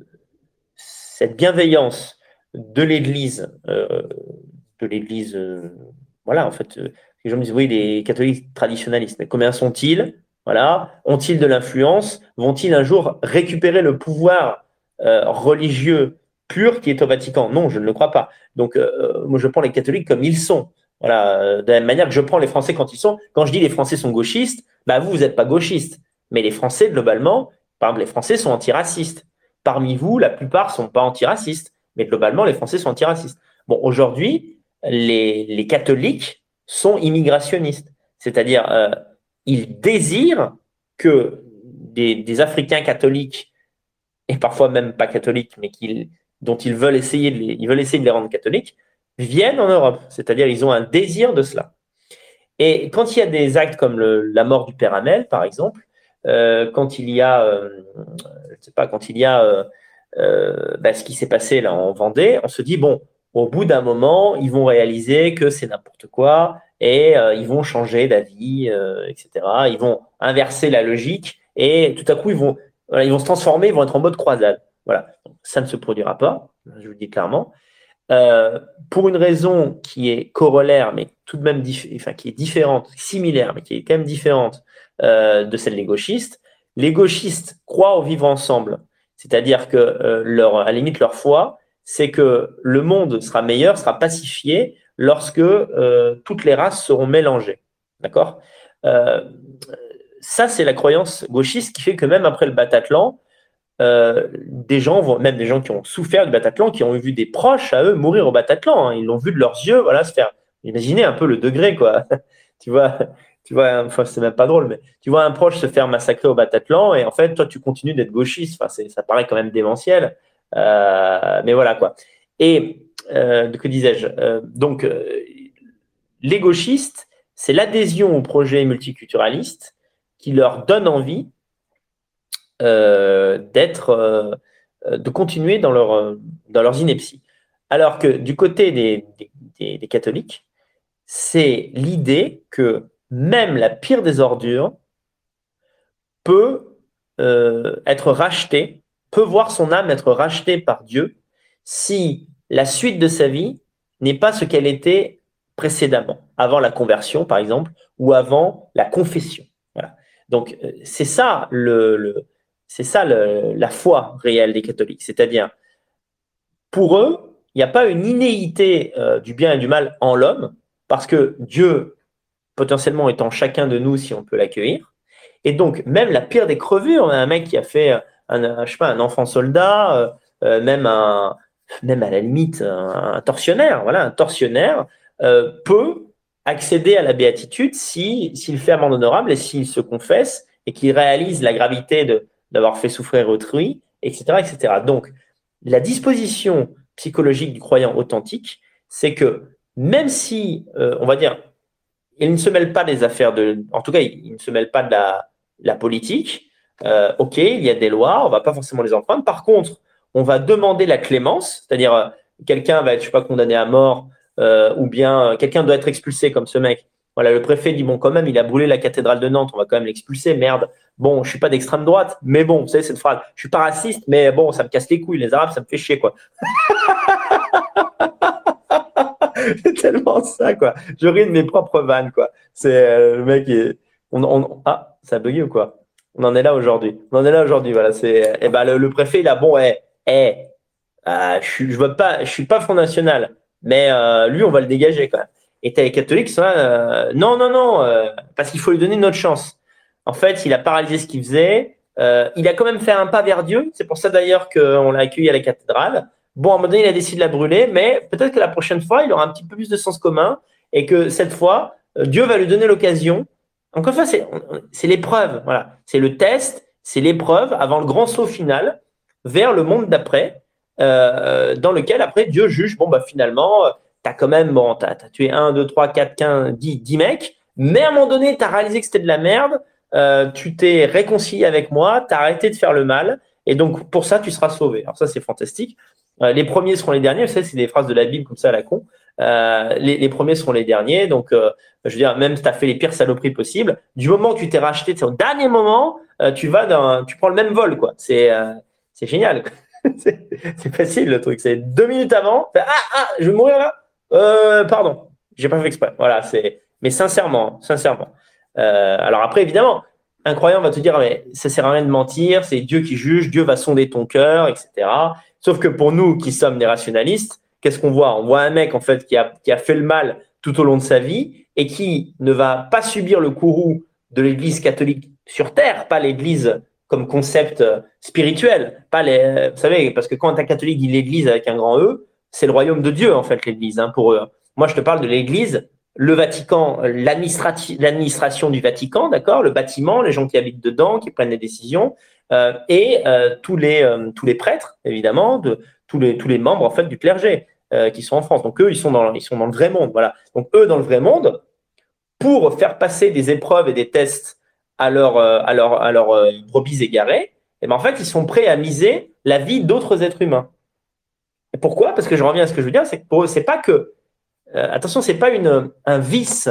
cette bienveillance de l'Église, euh, de l'Église, euh, voilà, en fait, euh, les gens me disent, oui, les catholiques traditionnalistes, mais combien sont-ils? Voilà. Ont-ils de l'influence? Vont-ils un jour récupérer le pouvoir euh, religieux pur qui est au Vatican? Non, je ne le crois pas. Donc, euh, moi, je prends les catholiques comme ils sont. Voilà. Euh, de la même manière que je prends les Français quand ils sont. Quand je dis les Français sont gauchistes, bah vous, vous n'êtes pas gauchistes. Mais les Français, globalement, par exemple, les Français sont antiracistes. Parmi vous, la plupart ne sont pas antiracistes. Mais globalement, les Français sont antiracistes. Bon, aujourd'hui, les, les catholiques sont immigrationnistes. C'est-à-dire, euh, ils désirent que des, des Africains catholiques, et parfois même pas catholiques, mais qu'ils, dont ils veulent, essayer de les, ils veulent essayer de les rendre catholiques, viennent en Europe. C'est-à-dire ils ont un désir de cela. Et quand il y a des actes comme le, la mort du père Hamel, par exemple, euh, quand il y a, euh, je sais pas, quand il y a euh, euh, bah, ce qui s'est passé là en Vendée, on se dit, bon, au bout d'un moment, ils vont réaliser que c'est n'importe quoi, et euh, ils vont changer d'avis, euh, et cetera. Ils vont inverser la logique et tout à coup, ils vont, voilà, ils vont se transformer, ils vont être en mode croisade. Voilà. Donc, ça ne se produira pas, je vous le dis clairement. euh, pour une raison qui est corollaire, mais tout de même dif- enfin, qui est différente, similaire, mais qui est quand même différente euh, de celle des gauchistes. Les gauchistes croient au vivre ensemble, c'est-à-dire que euh, leur, à la limite leur foi, c'est que le monde sera meilleur, sera pacifié lorsque euh, toutes les races seront mélangées. D'accord euh, Ça, c'est la croyance gauchiste qui fait que même après le Bataclan, euh, des gens, vont, même des gens qui ont souffert du Bataclan, qui ont vu des proches à eux mourir au Bataclan. Hein. Ils l'ont vu de leurs yeux, voilà, se faire. Imaginez un peu le degré, quoi. tu vois, tu vois, enfin, c'est même pas drôle, mais tu vois un proche se faire massacrer au Bataclan et en fait, toi, tu continues d'être gauchiste. Enfin, c'est, ça paraît quand même démentiel. Euh, mais voilà, quoi. Et euh, que disais-je euh, Donc, euh, les gauchistes, c'est l'adhésion au projet multiculturaliste qui leur donne envie euh, d'être, euh, de continuer dans, leur, dans leurs inepties. Alors que du côté des, des, des catholiques, c'est l'idée que même la pire des ordures peut euh, être rachetée, peut voir son âme être rachetée par Dieu si la suite de sa vie n'est pas ce qu'elle était précédemment, avant la conversion par exemple, ou avant la confession. Voilà. Donc c'est ça le, le c'est ça le, la foi réelle des catholiques, c'est-à-dire pour eux, il n'y a pas une inéité euh, du bien et du mal en l'homme, parce que Dieu potentiellement est en chacun de nous si on peut l'accueillir. Et donc, même la pire des crevures, un mec qui a fait un, un, je sais pas, un enfant soldat, euh, même, un, même à la limite un, un tortionnaire, voilà, un tortionnaire euh, peut accéder à la béatitude si, s'il fait amende honorable et s'il se confesse et qu'il réalise la gravité de, d'avoir fait souffrir autrui, et cetera, et cetera. Donc, la disposition psychologique du croyant authentique, c'est que même si, euh, on va dire, il ne se mêle pas des affaires de, en tout cas, il ne se mêle pas de la, la politique. Euh, ok, il y a des lois, on va pas forcément les enfreindre. Par contre, on va demander la clémence, c'est-à-dire euh, quelqu'un va être, je sais pas, condamné à mort, euh, ou bien euh, quelqu'un doit être expulsé comme ce mec. Voilà, le préfet dit bon, quand même, il a brûlé la cathédrale de Nantes, on va quand même l'expulser. Merde. Bon, je suis pas d'extrême droite, mais bon, vous savez cette phrase. Je suis pas raciste, mais bon, ça me casse les couilles. Les Arabes, ça me fait chier, quoi. C'est tellement ça, quoi. Je ris de mes propres vannes, quoi. C'est euh, le mec, est... on, on... ah, ça a bugué ou quoi? On en est là aujourd'hui. On en est là aujourd'hui, voilà. C'est, eh ben, le, le préfet, il a bon, eh, eh, euh, je suis, je veux pas, je suis pas Front National, mais euh, lui, on va le dégager quand même. Et t'as les catholiques qui sont là, euh, non, non, non, euh, parce qu'il faut lui donner une autre chance. En fait, il a paralysé ce qu'il faisait. Euh, il a quand même fait un pas vers Dieu. C'est pour ça d'ailleurs qu'on l'a accueilli à la cathédrale. Bon, à un moment donné, il a décidé de la brûler, mais peut-être que la prochaine fois, il aura un petit peu plus de sens commun et que cette fois, euh, Dieu va lui donner l'occasion. Encore une fois, c'est, c'est l'épreuve. Voilà. C'est le test, c'est l'épreuve avant le grand saut final vers le monde d'après, euh, dans lequel après Dieu juge, bon, bah finalement, tu as quand même, bon, tu as tué un, deux, trois, quatre, quinze, dix, dix mecs, mais à un moment donné, tu as réalisé que c'était de la merde, euh, tu t'es réconcilié avec moi, tu as arrêté de faire le mal, et donc pour ça, tu seras sauvé. Alors ça, c'est fantastique. Euh, les premiers seront les derniers. Vous savez, c'est des phrases de la Bible comme ça à la con. Euh, les, les premiers seront les derniers. Donc, euh, je veux dire, même si tu as fait les pires saloperies possibles, du moment que tu t'es racheté, au dernier moment, euh, tu vas dans, tu prends le même vol, quoi. C'est, euh, c'est génial. c'est, c'est facile le truc. C'est deux minutes avant. Ah, ah, je vais mourir là. Euh, pardon, j'ai pas fait exprès. Voilà, c'est. Mais sincèrement, sincèrement. Euh, alors après, évidemment, un croyant va te dire, mais ça sert à rien de mentir. C'est Dieu qui juge. Dieu va sonder ton cœur, et cetera. Sauf que pour nous qui sommes des rationalistes, qu'est-ce qu'on voit? On voit un mec en fait qui a, qui a fait le mal tout au long de sa vie et qui ne va pas subir le courroux de l'Église catholique sur terre, pas l'Église comme concept spirituel. Pas les, vous savez, parce que quand un catholique dit l'Église avec un grand E, c'est le royaume de Dieu en fait l'Église hein, pour eux. Moi je te parle de l'Église, le Vatican, l'administration du Vatican, d'accord, le bâtiment, les gens qui habitent dedans, qui prennent les décisions. Euh, et euh, tous les euh, tous les prêtres évidemment de tous les tous les membres en fait du clergé euh, qui sont en France. Donc eux ils sont dans ils sont dans le vrai monde, voilà. Donc eux dans le vrai monde, pour faire passer des épreuves et des tests à leurs euh, à leur à leurs euh, brebis égarées, et ben en fait ils sont prêts à miser la vie d'autres êtres humains. Et pourquoi? Parce que je reviens à ce que je veux dire, c'est que pour eux c'est pas que euh, attention, c'est pas une un vice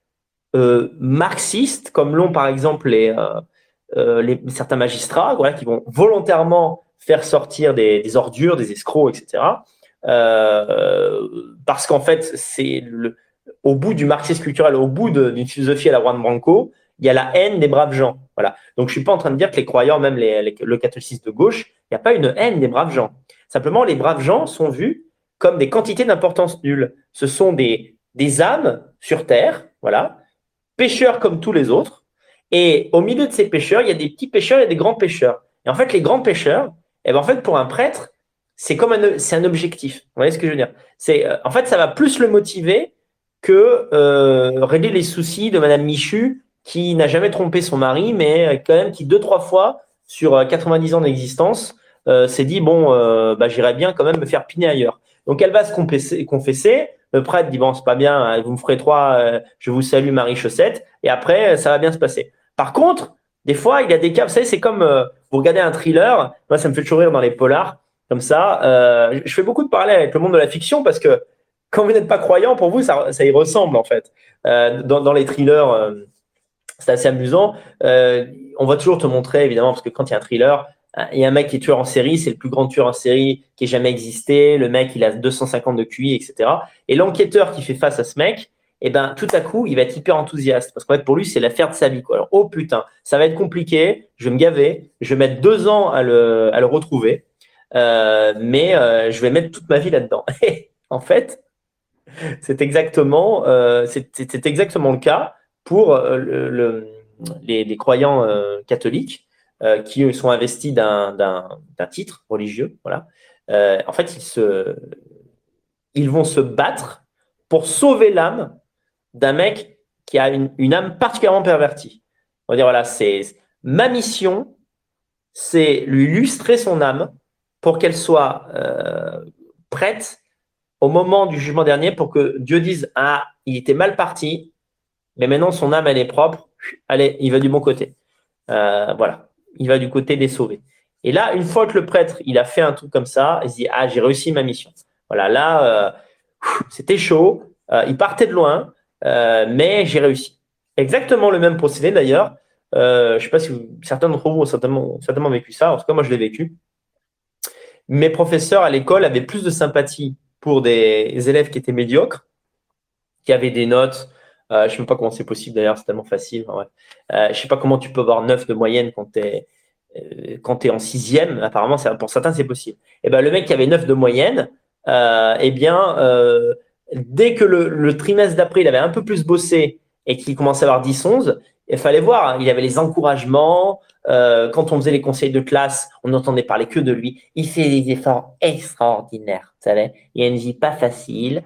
euh, marxiste comme l'ont par exemple les euh, Euh, les, certains magistrats voilà, qui vont volontairement faire sortir des, des ordures, des escrocs, et cetera. euh, parce qu'en fait, c'est le, au bout du marxisme culturel, au bout d'une philosophie à la Juan Branco, il y a la haine des braves gens. Voilà. Donc, je suis pas en train de dire que les croyants, même les, les, le catholicisme de gauche, il n'y a pas une haine des braves gens. Simplement, les braves gens sont vus comme des quantités d'importance nulle. Ce sont des, des âmes sur terre, voilà, pécheurs comme tous les autres. Et au milieu de ces pécheurs, il y a des petits pécheurs et des grands pécheurs. Et en fait, les grands pécheurs, eh ben, en fait, pour un prêtre, c'est comme un, c'est un objectif. Vous voyez ce que je veux dire? C'est, en fait, ça va plus le motiver que euh, régler les soucis de Madame Michu, qui n'a jamais trompé son mari, mais quand même qui deux, trois fois, sur quatre-vingt-dix ans d'existence, euh, s'est dit, bon, euh, bah, j'irais bien quand même me faire piner ailleurs. Donc, elle va se confesser. confesser. Le prêtre dit, bon, c'est pas bien, vous me ferez trois, euh, je vous salue Marie Chaussette, et après, ça va bien se passer. Par contre, des fois, il y a des cas, vous savez, c'est comme euh, vous regardez un thriller, moi, ça me fait toujours rire dans les polars, comme ça. Euh, je fais beaucoup de parallèles avec le monde de la fiction parce que quand vous n'êtes pas croyant, pour vous, ça, ça y ressemble en fait. Euh, dans, dans les thrillers, euh, c'est assez amusant. Euh, on va toujours te montrer, évidemment, parce que quand il y a un thriller, il y a un mec qui est tueur en série, c'est le plus grand tueur en série qui ait jamais existé. Le mec, il a deux cent cinquante de Q I, et cetera. Et l'enquêteur qui fait face à ce mec, eh ben, tout à coup, il va être hyper enthousiaste parce qu'en fait, pour lui, c'est l'affaire de sa vie, quoi. Alors, oh putain, ça va être compliqué, je vais me gaver, je vais mettre deux ans à le, à le retrouver, euh, mais euh, je vais mettre toute ma vie là-dedans. Et en fait, c'est exactement, euh, c'est, c'est exactement le cas pour euh, le, le, les, les croyants euh, catholiques euh, qui sont investis d'un, d'un, d'un titre religieux. Voilà. Euh, en fait, ils, se, ils vont se battre pour sauver l'âme d'un mec qui a une, une âme particulièrement pervertie. On va dire, voilà, c'est ma mission, c'est lui lustrer son âme pour qu'elle soit euh, prête au moment du jugement dernier pour que Dieu dise « Ah, il était mal parti, mais maintenant son âme, elle est propre. Allez, il va du bon côté. Euh, » Voilà, il va du côté des sauvés. Et là, une fois que le prêtre, il a fait un truc comme ça, il se dit « Ah, j'ai réussi ma mission. » Voilà, là, euh, c'était chaud, euh, il partait de loin, euh, mais j'ai réussi. Exactement le même procédé d'ailleurs. Euh, je ne sais pas si vous, certains d'entre vous ont certainement, certainement vécu ça. En tout cas, moi, je l'ai vécu. Mes professeurs à l'école avaient plus de sympathie pour des élèves qui étaient médiocres, qui avaient des notes. Euh, je ne sais même pas comment c'est possible d'ailleurs, c'est tellement facile. Ouais. Euh, je ne sais pas comment tu peux avoir neuf de moyenne quand tu es euh, quand tu es en sixième. Apparemment, pour certains, c'est possible. Et ben, le mec qui avait neuf de moyenne, euh, eh bien, euh, dès que le, le trimestre d'après, il avait un peu plus bossé et qu'il commençait à avoir dix onze, il fallait voir, hein, il avait les encouragements. Euh, quand on faisait les conseils de classe, on n'entendait parler que de lui. Il fait des efforts extraordinaires, vous savez. Il a une vie pas facile.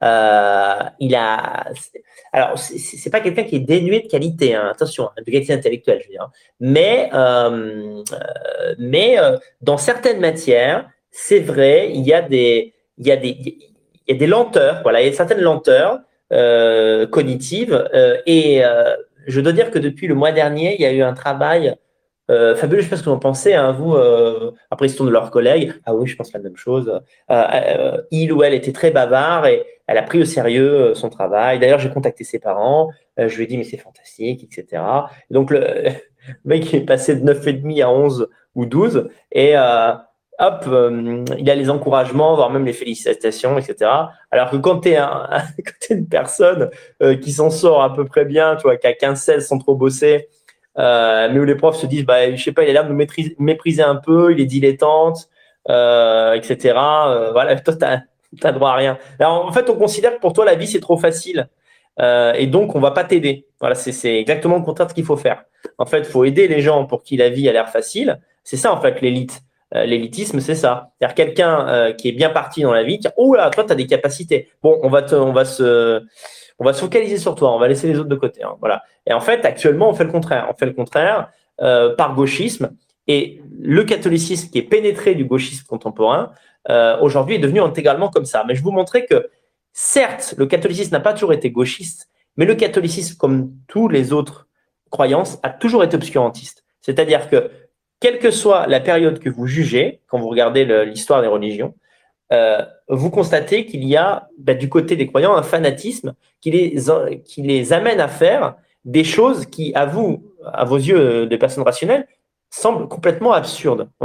Euh, il a, alors c'est, c'est pas quelqu'un qui est dénué de qualité, hein, attention, de qualité intellectuelle, je veux dire. Mais, euh, euh, mais euh, dans certaines matières, c'est vrai, il y a des, il y a des, il y a des lenteurs, voilà, il y a certaines lenteurs euh, cognitives. Euh, et euh, je dois dire que depuis le mois dernier, il y a eu un travail Euh, fabuleux, je ne sais pas ce que vous en pensez, hein, vous, euh, après ils se tournent de leurs collègues, ah oui, je pense la même chose, euh, euh, il ou elle était très bavard et elle a pris au sérieux euh, son travail, d'ailleurs j'ai contacté ses parents, euh, je lui ai dit mais c'est fantastique, et cetera. Et donc le, le mec est passé de neuf virgule cinq à onze ou douze et euh, hop, euh, il a les encouragements, voire même les félicitations, et cetera. Alors que quand tu es un, une personne euh, qui s'en sort à peu près bien, tu vois, qui a quinze seize sans trop bosser, Euh, mais où les profs se disent, bah, je sais pas, il a l'air de nous mépriser, mépriser un peu, il est dilettante, euh, et cetera. Euh, voilà, toi, tu n'as droit à rien. Alors, en fait, on considère que pour toi, la vie, c'est trop facile. Euh, et donc, on va pas t'aider. Voilà, c'est, c'est exactement le contraire de ce qu'il faut faire. En fait, il faut aider les gens pour qui la vie a l'air facile. C'est ça, en fait, l'élite. Euh, l'élitisme, c'est ça. C'est-à-dire quelqu'un euh, qui est bien parti dans la vie, qui, oh là, toi, tu as des capacités. Bon, on va, te, on va se... On va se focaliser sur toi, on va laisser les autres de côté. Hein, voilà. Et en fait, actuellement, on fait le contraire. On fait le contraire euh, par gauchisme. Et le catholicisme qui est pénétré du gauchisme contemporain, euh, aujourd'hui, est devenu intégralement comme ça. Mais je vous montrais que, certes, le catholicisme n'a pas toujours été gauchiste, mais le catholicisme, comme tous les autres croyances, a toujours été obscurantiste. C'est-à-dire que, quelle que soit la période que vous jugez, quand vous regardez le, l'histoire des religions, Euh, vous constatez qu'il y a bah, du côté des croyants un fanatisme qui les, qui les amène à faire des choses qui, à vous, à vos yeux de personnes rationnelles, semblent complètement absurdes. Voilà.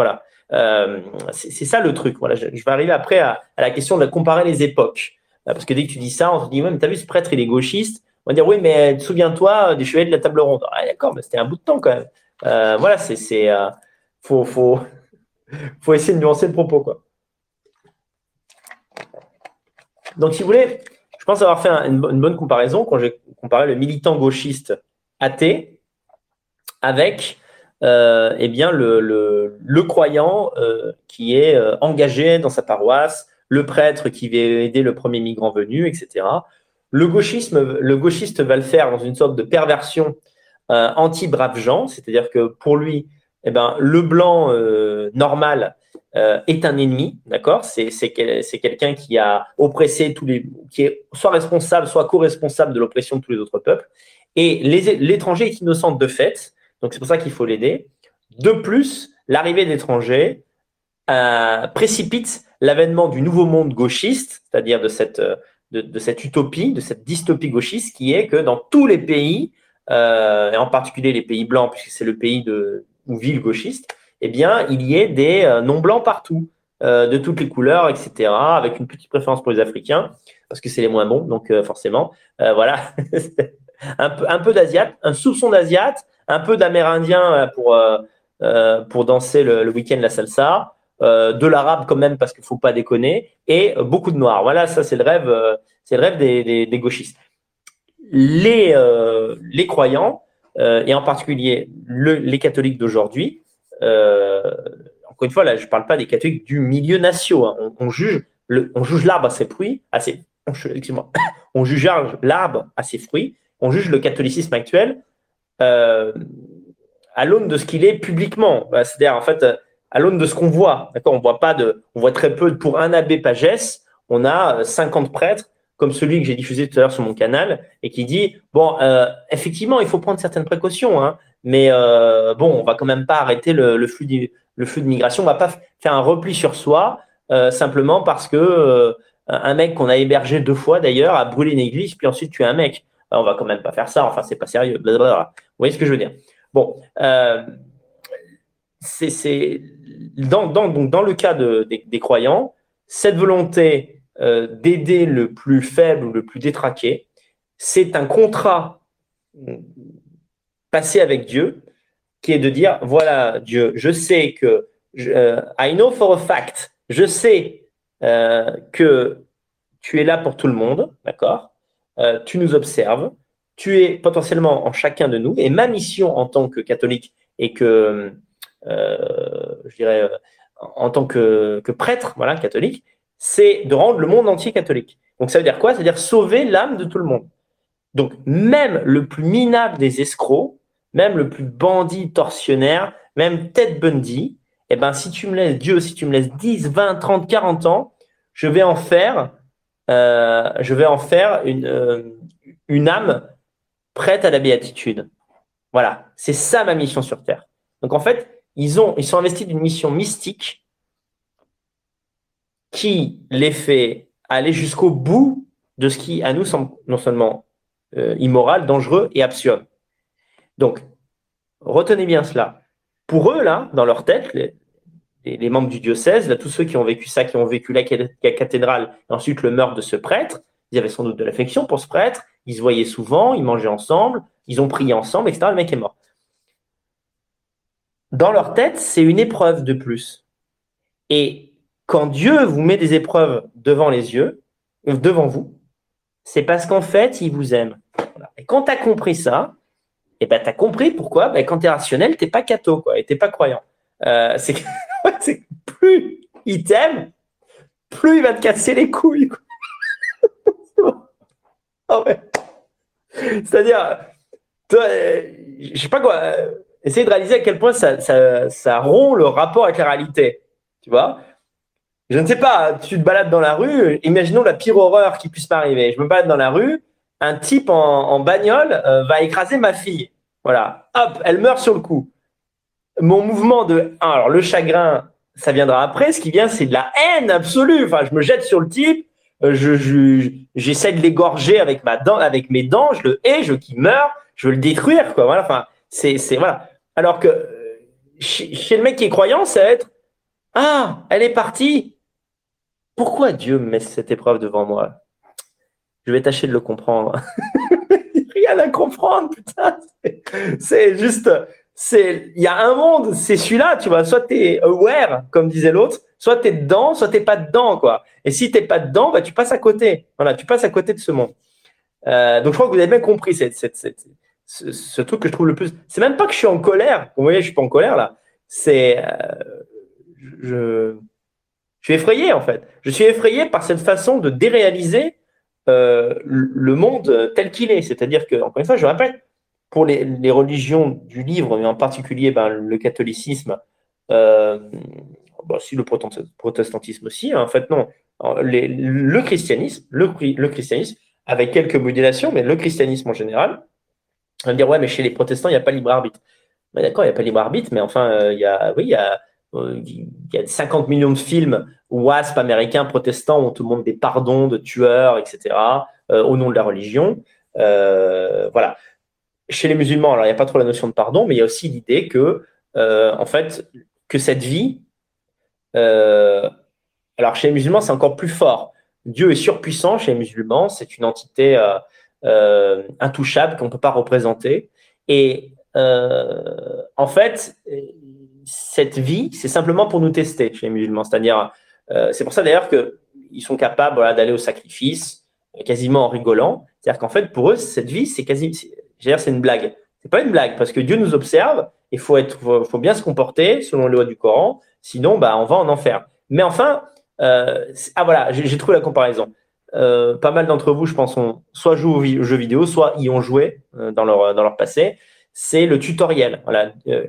Euh, c'est, c'est ça le truc. Voilà, je, je vais arriver après à, à la question de comparer les époques. Euh, parce que dès que tu dis ça, on se dit, ouais, mais t'as vu, ce prêtre, il est gauchiste. On va dire, oui, mais souviens-toi des chevaliers de la table ronde. Ah, d'accord, mais c'était un bout de temps quand même. Euh, voilà, c'est, c'est euh, faut, faut, faut essayer de nuancer le propos, quoi. Donc, si vous voulez, je pense avoir fait un, une, une bonne comparaison quand j'ai comparé le militant gauchiste athée avec euh, eh bien, le, le, le croyant euh, qui est euh, engagé dans sa paroisse, le prêtre qui va aider le premier migrant venu, et cetera. Le, gauchisme, le gauchiste va le faire dans une sorte de perversion euh, anti-brave gens, c'est-à-dire que pour lui, eh ben, le blanc euh, normal euh, est un ennemi, d'accord? C'est, c'est, quel, c'est quelqu'un qui a oppressé tous les, qui est soit responsable, soit co-responsable de l'oppression de tous les autres peuples. Et les, l'étranger est innocent de fait, donc c'est pour ça qu'il faut l'aider. De plus, l'arrivée d'étrangers euh, précipite l'avènement du nouveau monde gauchiste, c'est-à-dire de cette, de, de cette utopie, de cette dystopie gauchiste, qui est que dans tous les pays, euh, et en particulier les pays blancs, puisque c'est le pays de, où vit le gauchiste, eh bien, il y ait des euh, non-blancs partout, euh, de toutes les couleurs, et cetera, avec une petite préférence pour les Africains, parce que c'est les moins bons, donc euh, forcément, euh, voilà, un peu, un peu d'Asiates, un soupçon d'Asiates, un peu d'Amérindiens pour, euh, euh, pour danser le, le week-end la salsa, euh, de l'arabe quand même, parce qu'il ne faut pas déconner, et euh, beaucoup de noirs. Voilà, ça c'est le rêve, euh, c'est le rêve des, des, des gauchistes. Les, euh, les croyants, euh, et en particulier le, les catholiques d'aujourd'hui, euh, encore une fois, là, je ne parle pas des catholiques du milieu national. Hein. On, on, juge le, on juge l'arbre à ses fruits, à ses, on, excuse-moi, on juge l'arbre à ses fruits, on juge le catholicisme actuel euh, à l'aune de ce qu'il est publiquement. C'est-à-dire, en fait, à l'aune de ce qu'on voit. D'accord, on voit pas de, on voit très peu. Pour un abbé pagès, on a cinquante prêtres, comme celui que j'ai diffusé tout à l'heure sur mon canal, et qui dit bon, euh, effectivement, il faut prendre certaines précautions, hein, mais euh, bon, on va quand même pas arrêter le, le flux du, le flux de migration. On va pas faire un repli sur soi euh, simplement parce que euh, un mec qu'on a hébergé deux fois d'ailleurs a brûlé une église, puis ensuite tué un mec. Alors, on va quand même pas faire ça. Enfin, c'est pas sérieux. Blablabla. Vous voyez ce que je veux dire? Bon. Euh, C'est, c'est dans, dans, donc dans le cas de, des, des croyants, cette volonté euh, d'aider le plus faible ou le plus détraqué, c'est un contrat passé avec Dieu qui est de dire, voilà Dieu, je sais que, je, euh, I know for a fact, je sais euh, que tu es là pour tout le monde, d'accord? Euh, tu nous observes, tu es potentiellement en chacun de nous, et ma mission en tant que catholique et que Euh, je dirais, euh, en tant que, que prêtre, voilà, catholique, c'est de rendre le monde entier catholique. Donc, ça veut dire quoi? Ça veut dire sauver l'âme de tout le monde. Donc, même le plus minable des escrocs, même le plus bandit tortionnaire, même Ted Bundy, eh ben, si tu me laisses, Dieu, si tu me laisses dix, vingt, trente, quarante ans, je vais en faire, euh, je vais en faire une, euh, une âme prête à la béatitude. Voilà, c'est ça ma mission sur Terre. Donc, en fait, Ils, ont, ils sont investis d'une mission mystique qui les fait aller jusqu'au bout de ce qui, à nous, semble non seulement euh, immoral, dangereux et absurde. Donc, retenez bien cela. Pour eux, là, dans leur tête, les, les, les membres du diocèse, là, tous ceux qui ont vécu ça, qui ont vécu la, la cathédrale, et ensuite le meurtre de ce prêtre, ils avaient sans doute de l'affection pour ce prêtre, ils se voyaient souvent, ils mangeaient ensemble, ils ont prié ensemble, et cetera. Le mec est mort. Dans leur tête, c'est une épreuve de plus. Et quand Dieu vous met des épreuves devant les yeux, devant vous, c'est parce qu'en fait, il vous aime. Voilà. Et quand tu as compris ça, et ben, tu as compris pourquoi, ben, quand tu es rationnel, tu n'es pas catho, quoi, et tu n'es pas croyant. Euh, c'est, que, c'est que plus il t'aime, plus il va te casser les couilles. Quoi. Oh, ouais. C'est-à-dire, toi, euh, je sais pas quoi, euh, essayer de réaliser à quel point ça, ça, ça rompt le rapport avec la réalité. Tu vois? Je ne sais pas, tu te balades dans la rue, imaginons la pire horreur qui puisse m'arriver. Je me balade dans la rue, un type en, en bagnole euh, va écraser ma fille. Voilà, hop, elle meurt sur le coup. Mon mouvement de, alors le chagrin, ça viendra après. Ce qui vient, c'est de la haine absolue. Enfin, je me jette sur le type, euh, je, je, j'essaie de l'égorger avec ma dent, avec mes dents, je le hais, je veux qu'il meure, je veux le détruire, quoi. Voilà, enfin, c'est, c'est voilà. Alors que chez, chez le mec qui est croyant, ça va être Ah, elle est partie. Pourquoi Dieu me met cette épreuve devant moi? Je vais tâcher de le comprendre. Rien à comprendre, putain. C'est juste, c'est, il y a un monde, c'est celui-là, tu vois. Soit tu es aware, comme disait l'autre, soit tu es dedans, soit tu n'es pas dedans, quoi. Et si tu n'es pas dedans, bah, tu passes à côté. Voilà, tu passes à côté de ce monde. Euh, donc, je crois que vous avez bien compris cette, cette, cette, ce, ce truc que je trouve le plus. C'est même pas que je suis en colère. Vous voyez, je suis pas en colère là. C'est, euh, je, je suis effrayé en fait. Je suis effrayé par cette façon de déréaliser euh, le monde tel qu'il est. C'est-à-dire que, encore une fois, je répète, pour les, les religions du livre, mais en particulier ben, le catholicisme, euh, bon, si le protestantisme aussi, hein, en fait, non. Les, le christianisme, le, le christianisme, avec quelques modulations, mais le christianisme en général, on va me dire, ouais, mais chez les protestants, il n'y a pas libre arbitre. Ben, d'accord, il n'y a pas libre arbitre, mais enfin, euh, il y a, oui, il y a, euh, il y a cinquante millions de films wasp américains protestants où on te montre des pardons de tueurs, et cetera, euh, au nom de la religion. Euh, voilà. Chez les musulmans, alors il n'y a pas trop la notion de pardon, mais il y a aussi l'idée que, euh, en fait, que cette vie, euh, alors chez les musulmans, c'est encore plus fort. Dieu est surpuissant chez les musulmans, c'est une entité euh, euh, intouchable qu'on ne peut pas représenter. Et euh, en fait, cette vie, c'est simplement pour nous tester chez les musulmans. C'est-à-dire, euh, c'est pour ça d'ailleurs qu'ils sont capables voilà, d'aller au sacrifice, quasiment en rigolant. C'est-à-dire qu'en fait, pour eux, cette vie, c'est quasi, c'est, c'est une blague. C'est pas une blague parce que Dieu nous observe. Il faut être, faut, faut bien se comporter selon les lois du Coran. Sinon, bah, on va en enfer. Mais enfin, euh, ah voilà, j'ai, j'ai trouvé la comparaison. Euh, pas mal d'entre vous, je pense, ont soit joué aux, vi- aux jeux vidéo, soit y ont joué euh, dans leur dans leur passé. C'est le tutoriel. Voilà. Euh,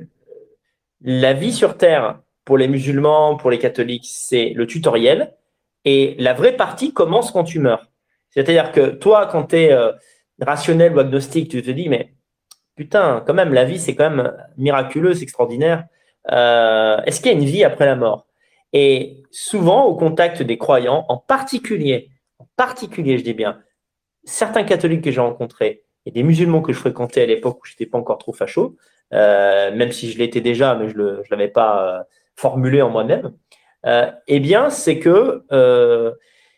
la vie sur Terre, pour les musulmans, pour les catholiques, c'est le tutoriel. Et la vraie partie commence quand tu meurs. C'est-à-dire que toi, quand tu es euh, rationnel ou agnostique, tu te dis, mais putain, quand même, la vie, c'est quand même miraculeux, c'est extraordinaire. Euh, est-ce qu'il y a une vie après la mort? Et souvent, au contact des croyants, en particulier, en particulier, je dis bien, certains catholiques que j'ai rencontrés et des musulmans que je fréquentais à l'époque où je n'étais pas encore trop facho, euh, même si je l'étais déjà, mais je ne l'avais pas euh, formulé en moi-même, euh, eh bien, c'est que euh,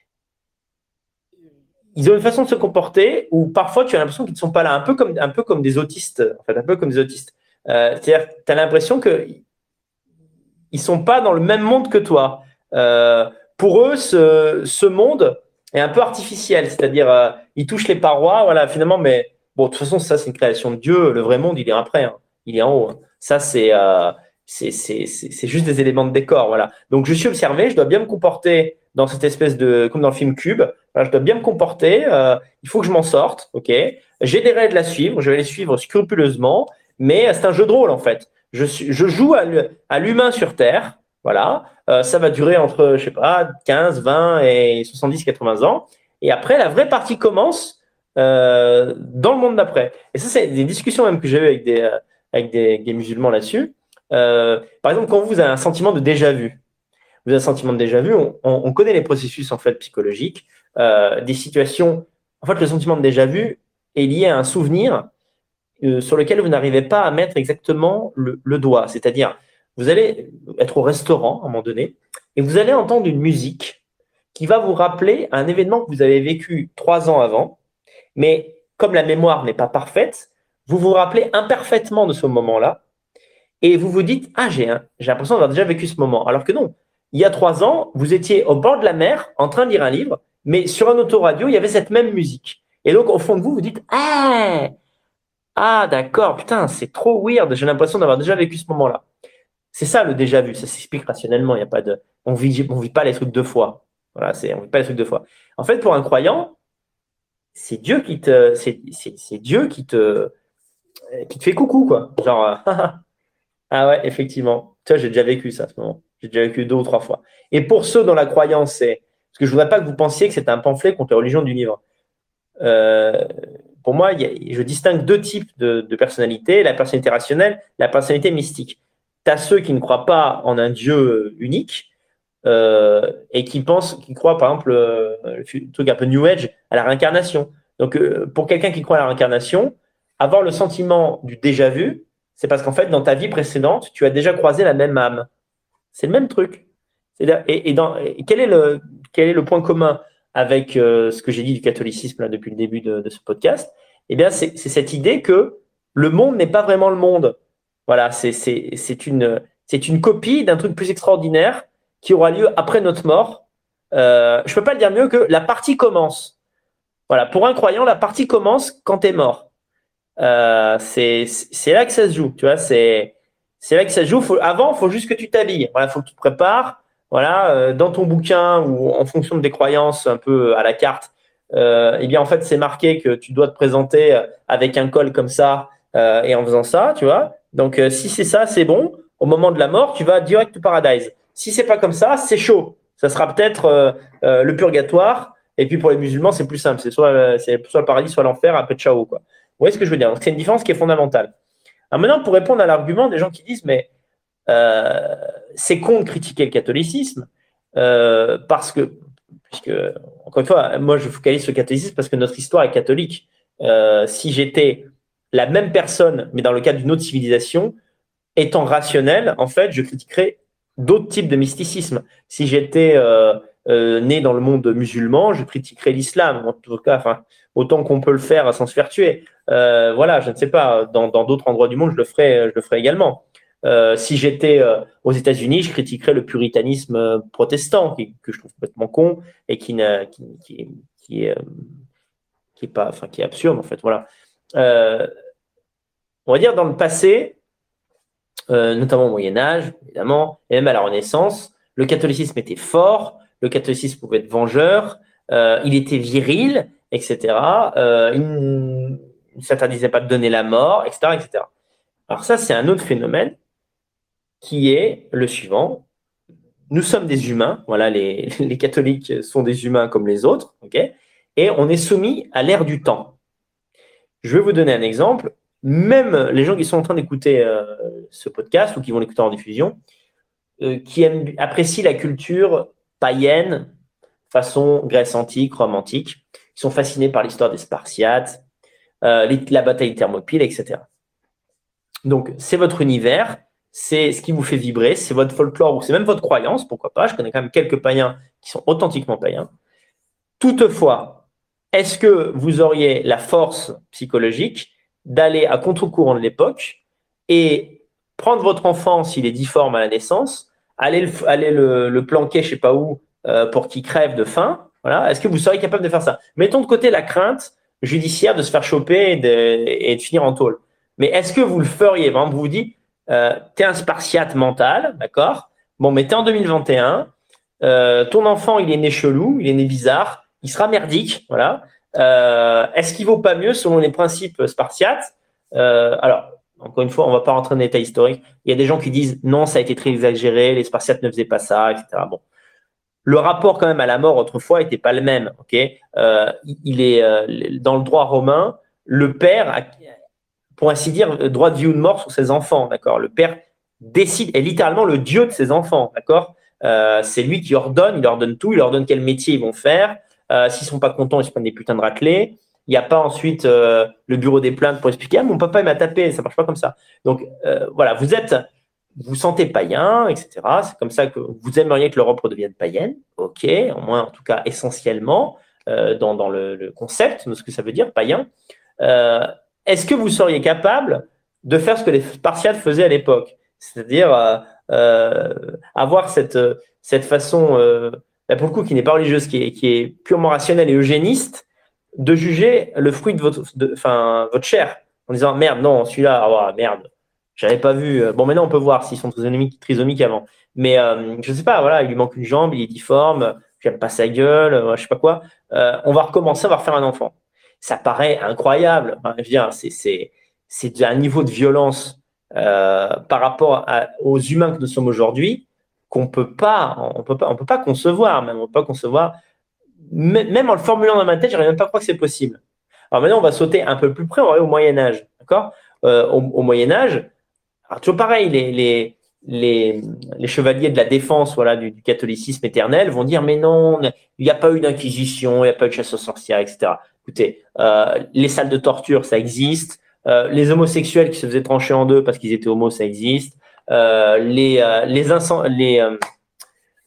ils ont une façon de se comporter où parfois tu as l'impression qu'ils ne sont pas là, un peu comme, un peu comme des autistes, en fait, un peu comme des autistes. Euh, c'est-à-dire, tu as l'impression qu'ils ne sont pas dans le même monde que toi. Euh, pour eux, ce, ce monde est un peu artificiel, c'est-à-dire, euh, ils touchent les parois, voilà, finalement, mais bon, de toute façon, ça, c'est une création de Dieu. Le vrai monde, il est après, hein. Il est en haut, hein. Ça, c'est, euh, c'est, c'est, c'est, c'est juste des éléments de décor, voilà. Donc, je suis observé, je dois bien me comporter dans cette espèce de, comme dans le film Cube, voilà, je dois bien me comporter, euh, il faut que je m'en sorte, ok. J'ai des règles à suivre, je vais les suivre scrupuleusement, mais c'est un jeu de rôle, en fait. Je, suis, je joue à, à l'humain sur Terre, voilà. Euh, ça va durer entre, je sais pas, quinze, vingt et soixante-dix, quatre-vingts ans. Et après, la vraie partie commence euh, dans le monde d'après. Et ça, c'est des discussions même que j'ai eues avec des, euh, avec des, des musulmans là-dessus. Euh, par exemple, quand vous avez un sentiment de déjà-vu, vous avez un sentiment de déjà-vu, on, on, on connaît les processus en fait psychologiques, euh, des situations. En fait, le sentiment de déjà-vu est lié à un souvenir euh, sur lequel vous n'arrivez pas à mettre exactement le, le doigt. C'est-à-dire, vous allez être au restaurant à un moment donné et vous allez entendre une musique qui va vous rappeler un événement que vous avez vécu trois ans avant, mais comme la mémoire n'est pas parfaite, vous vous rappelez imparfaitement de ce moment-là et vous vous dites, ah, j'ai, un, j'ai l'impression d'avoir déjà vécu ce moment. Alors que non, il y a trois ans, vous étiez au bord de la mer en train de lire un livre, mais sur un autoradio, il y avait cette même musique. Et donc, au fond de vous, vous dites, ah, ah, d'accord, putain, c'est trop weird, j'ai l'impression d'avoir déjà vécu ce moment-là. C'est ça le déjà vu, ça s'explique rationnellement, il y a pas de, on vit, on vit pas les trucs deux fois. Voilà, c'est, on vit pas les trucs deux fois. En fait, pour un croyant, c'est Dieu qui te, c'est, c'est, c'est Dieu qui te, qui te fait coucou, quoi. Genre, euh, ah ouais, effectivement. Tu vois, j'ai déjà vécu ça à ce moment. J'ai déjà vécu deux ou trois fois. Et pour ceux dont la croyance c'est, parce que je voudrais pas que vous pensiez que c'est un pamphlet contre les religions du livre. Euh, pour moi, il y a, je distingue deux types de, de personnalités, la personnalité rationnelle, la personnalité mystique. Tu as ceux qui ne croient pas en un Dieu unique euh, et qui pensent, qui croient par exemple, euh, le truc un peu New Age, à la réincarnation. Donc, euh, pour quelqu'un qui croit à la réincarnation, avoir le sentiment du déjà-vu, c'est parce qu'en fait, dans ta vie précédente, tu as déjà croisé la même âme. C'est le même truc. Et, et, dans, et quel, est le, quel est le point commun avec euh, ce que j'ai dit du catholicisme là, depuis le début de, de ce podcast? Eh bien, c'est, c'est cette idée que le monde n'est pas vraiment le monde. Voilà, c'est, c'est, c'est, une, c'est une copie d'un truc plus extraordinaire qui aura lieu après notre mort. Euh, je ne peux pas le dire mieux que la partie commence. Voilà, pour un croyant, la partie commence quand tu es mort. Euh, c'est, c'est là que ça se joue, tu vois, c'est, c'est là que ça se joue. Faut, avant, il faut juste que tu t'habilles. Voilà, faut que tu te prépares. Voilà, euh, dans ton bouquin ou en fonction de tes croyances un peu à la carte, euh, eh bien, en fait, c'est marqué que tu dois te présenter avec un col comme ça euh, et en faisant ça, tu vois. Donc, euh, si c'est ça, c'est bon. Au moment de la mort, tu vas direct au paradise. Si c'est pas comme ça, c'est chaud. Ça sera peut-être euh, euh, le purgatoire. Et puis, pour les musulmans, c'est plus simple. C'est soit, c'est soit le paradis, soit l'enfer, après ciao, quoi. Vous voyez ce que je veux dire? Donc, c'est une différence qui est fondamentale. Alors maintenant, pour répondre à l'argument des gens qui disent, mais euh, c'est con de critiquer le catholicisme, euh, parce que, puisque, encore une fois, moi je focalise sur le catholicisme parce que notre histoire est catholique. Euh, si j'étais la même personne, mais dans le cadre d'une autre civilisation, étant rationnel, en fait, je critiquerais d'autres types de mysticisme. Si j'étais euh, euh, né dans le monde musulman, je critiquerais l'islam, en tout cas, enfin, autant qu'on peut le faire sans se faire tuer. Euh, voilà, je ne sais pas, dans, dans d'autres endroits du monde, je le ferais, je le ferais également. Euh, si j'étais euh, aux États-Unis, je critiquerais le puritanisme euh, protestant, qui, que je trouve complètement con et qui, n'a, qui, qui, qui, est, euh, qui est pas, enfin, qui est absurde en fait. Voilà. Euh, on va dire dans le passé, euh, notamment au Moyen Âge, évidemment, et même à la Renaissance, le catholicisme était fort, le catholicisme pouvait être vengeur, euh, il était viril, et cetera. Euh, il ne s'interdisait pas de donner la mort, et cetera, et cetera. Alors ça, c'est un autre phénomène qui est le suivant. Nous sommes des humains, voilà, les, les catholiques sont des humains comme les autres, ok, et on est soumis à l'ère du temps. Je vais vous donner un exemple. Même les gens qui sont en train d'écouter euh, ce podcast ou qui vont l'écouter en diffusion, euh, qui aiment, apprécient la culture païenne, façon Grèce antique, Rome antique, qui sont fascinés par l'histoire des Spartiates, euh, les, la bataille de Thermopyles, et cetera. Donc, c'est votre univers, c'est ce qui vous fait vibrer, c'est votre folklore ou c'est même votre croyance, pourquoi pas. Je connais quand même quelques païens qui sont authentiquement païens. Toutefois, est-ce que vous auriez la force psychologique d'aller à contre-courant de l'époque et prendre votre enfant, s'il est difforme à la naissance, aller le, aller le, le planquer je ne sais pas où euh, pour qu'il crève de faim? Voilà. Est-ce que vous seriez capable de faire ça? Mettons de côté la crainte judiciaire de se faire choper et de, et de finir en tôle. Mais est-ce que vous le feriez? Par exemple, vous vous dites, euh, tu es un spartiate mental, d'accord? Bon, mais tu es en deux mille vingt et un, euh, ton enfant, il est né chelou, il est né bizarre, il sera merdique, voilà. Euh, est-ce qu'il vaut pas mieux selon les principes spartiates? euh, Alors, encore une fois, on ne va pas rentrer dans les détails historiques. Il y a des gens qui disent non, ça a été très exagéré, les Spartiates ne faisaient pas ça, et cetera. Bon, le rapport quand même à la mort autrefois n'était pas le même. Ok, euh, il est euh, dans le droit romain, le père a, pour ainsi dire, droit de vie ou de mort sur ses enfants, d'accord? Le père décide, est littéralement le dieu de ses enfants, d'accord? Euh, c'est lui qui ordonne, il leur donne tout, il leur donne quel métier ils vont faire. Euh, s'ils sont pas contents, ils se prennent des putains de raclés. Il n'y a pas ensuite euh, le bureau des plaintes pour expliquer ah, mon papa il m'a tapé, ça marche pas comme ça. Donc euh, voilà, vous êtes, vous vous sentez païen, et cetera. C'est comme ça que vous aimeriez que l'Europe redevienne païenne, ok, au moins en tout cas essentiellement euh, dans, dans le, le concept de ce que ça veut dire païen. Euh, Est-ce que vous seriez capable de faire ce que les Spartiates faisaient à l'époque, c'est-à-dire euh, euh, avoir cette, cette façon, euh, là pour le coup, qui n'est pas religieuse, qui est, qui est purement rationnelle et eugéniste, de juger le fruit de votre, de, enfin, votre chair, en disant merde, non, celui-là, oh, merde, j'avais pas vu. Bon, maintenant on peut voir s'ils sont trisomiques, trisomiques avant, mais euh, je sais pas, voilà, il lui manque une jambe, il est difforme, j'aime pas sa gueule, euh, je sais pas quoi. Euh, on va recommencer, on va refaire un enfant. Ça paraît incroyable. Enfin, je veux dire, c'est, c'est, c'est un niveau de violence euh, par rapport à, aux humains que nous sommes aujourd'hui qu'on peut pas, on peut pas, on peut pas concevoir, même on peut pas concevoir. Même en le formulant dans ma tête, j'arrive même pas à croire que c'est possible. Alors maintenant, on va sauter un peu plus près, on va aller au Moyen Âge, d'accord? euh, au, au Moyen Âge, alors toujours pareil, les, les Les, les chevaliers de la défense voilà, du, du catholicisme éternel vont dire mais non, il n'y a pas eu d'inquisition, il n'y a pas eu de chasse aux sorcières, et cetera. Écoutez, euh, les salles de torture, ça existe. Euh, les homosexuels qui se faisaient trancher en deux parce qu'ils étaient homos, ça existe. Euh, les, euh, les, incen- les, euh,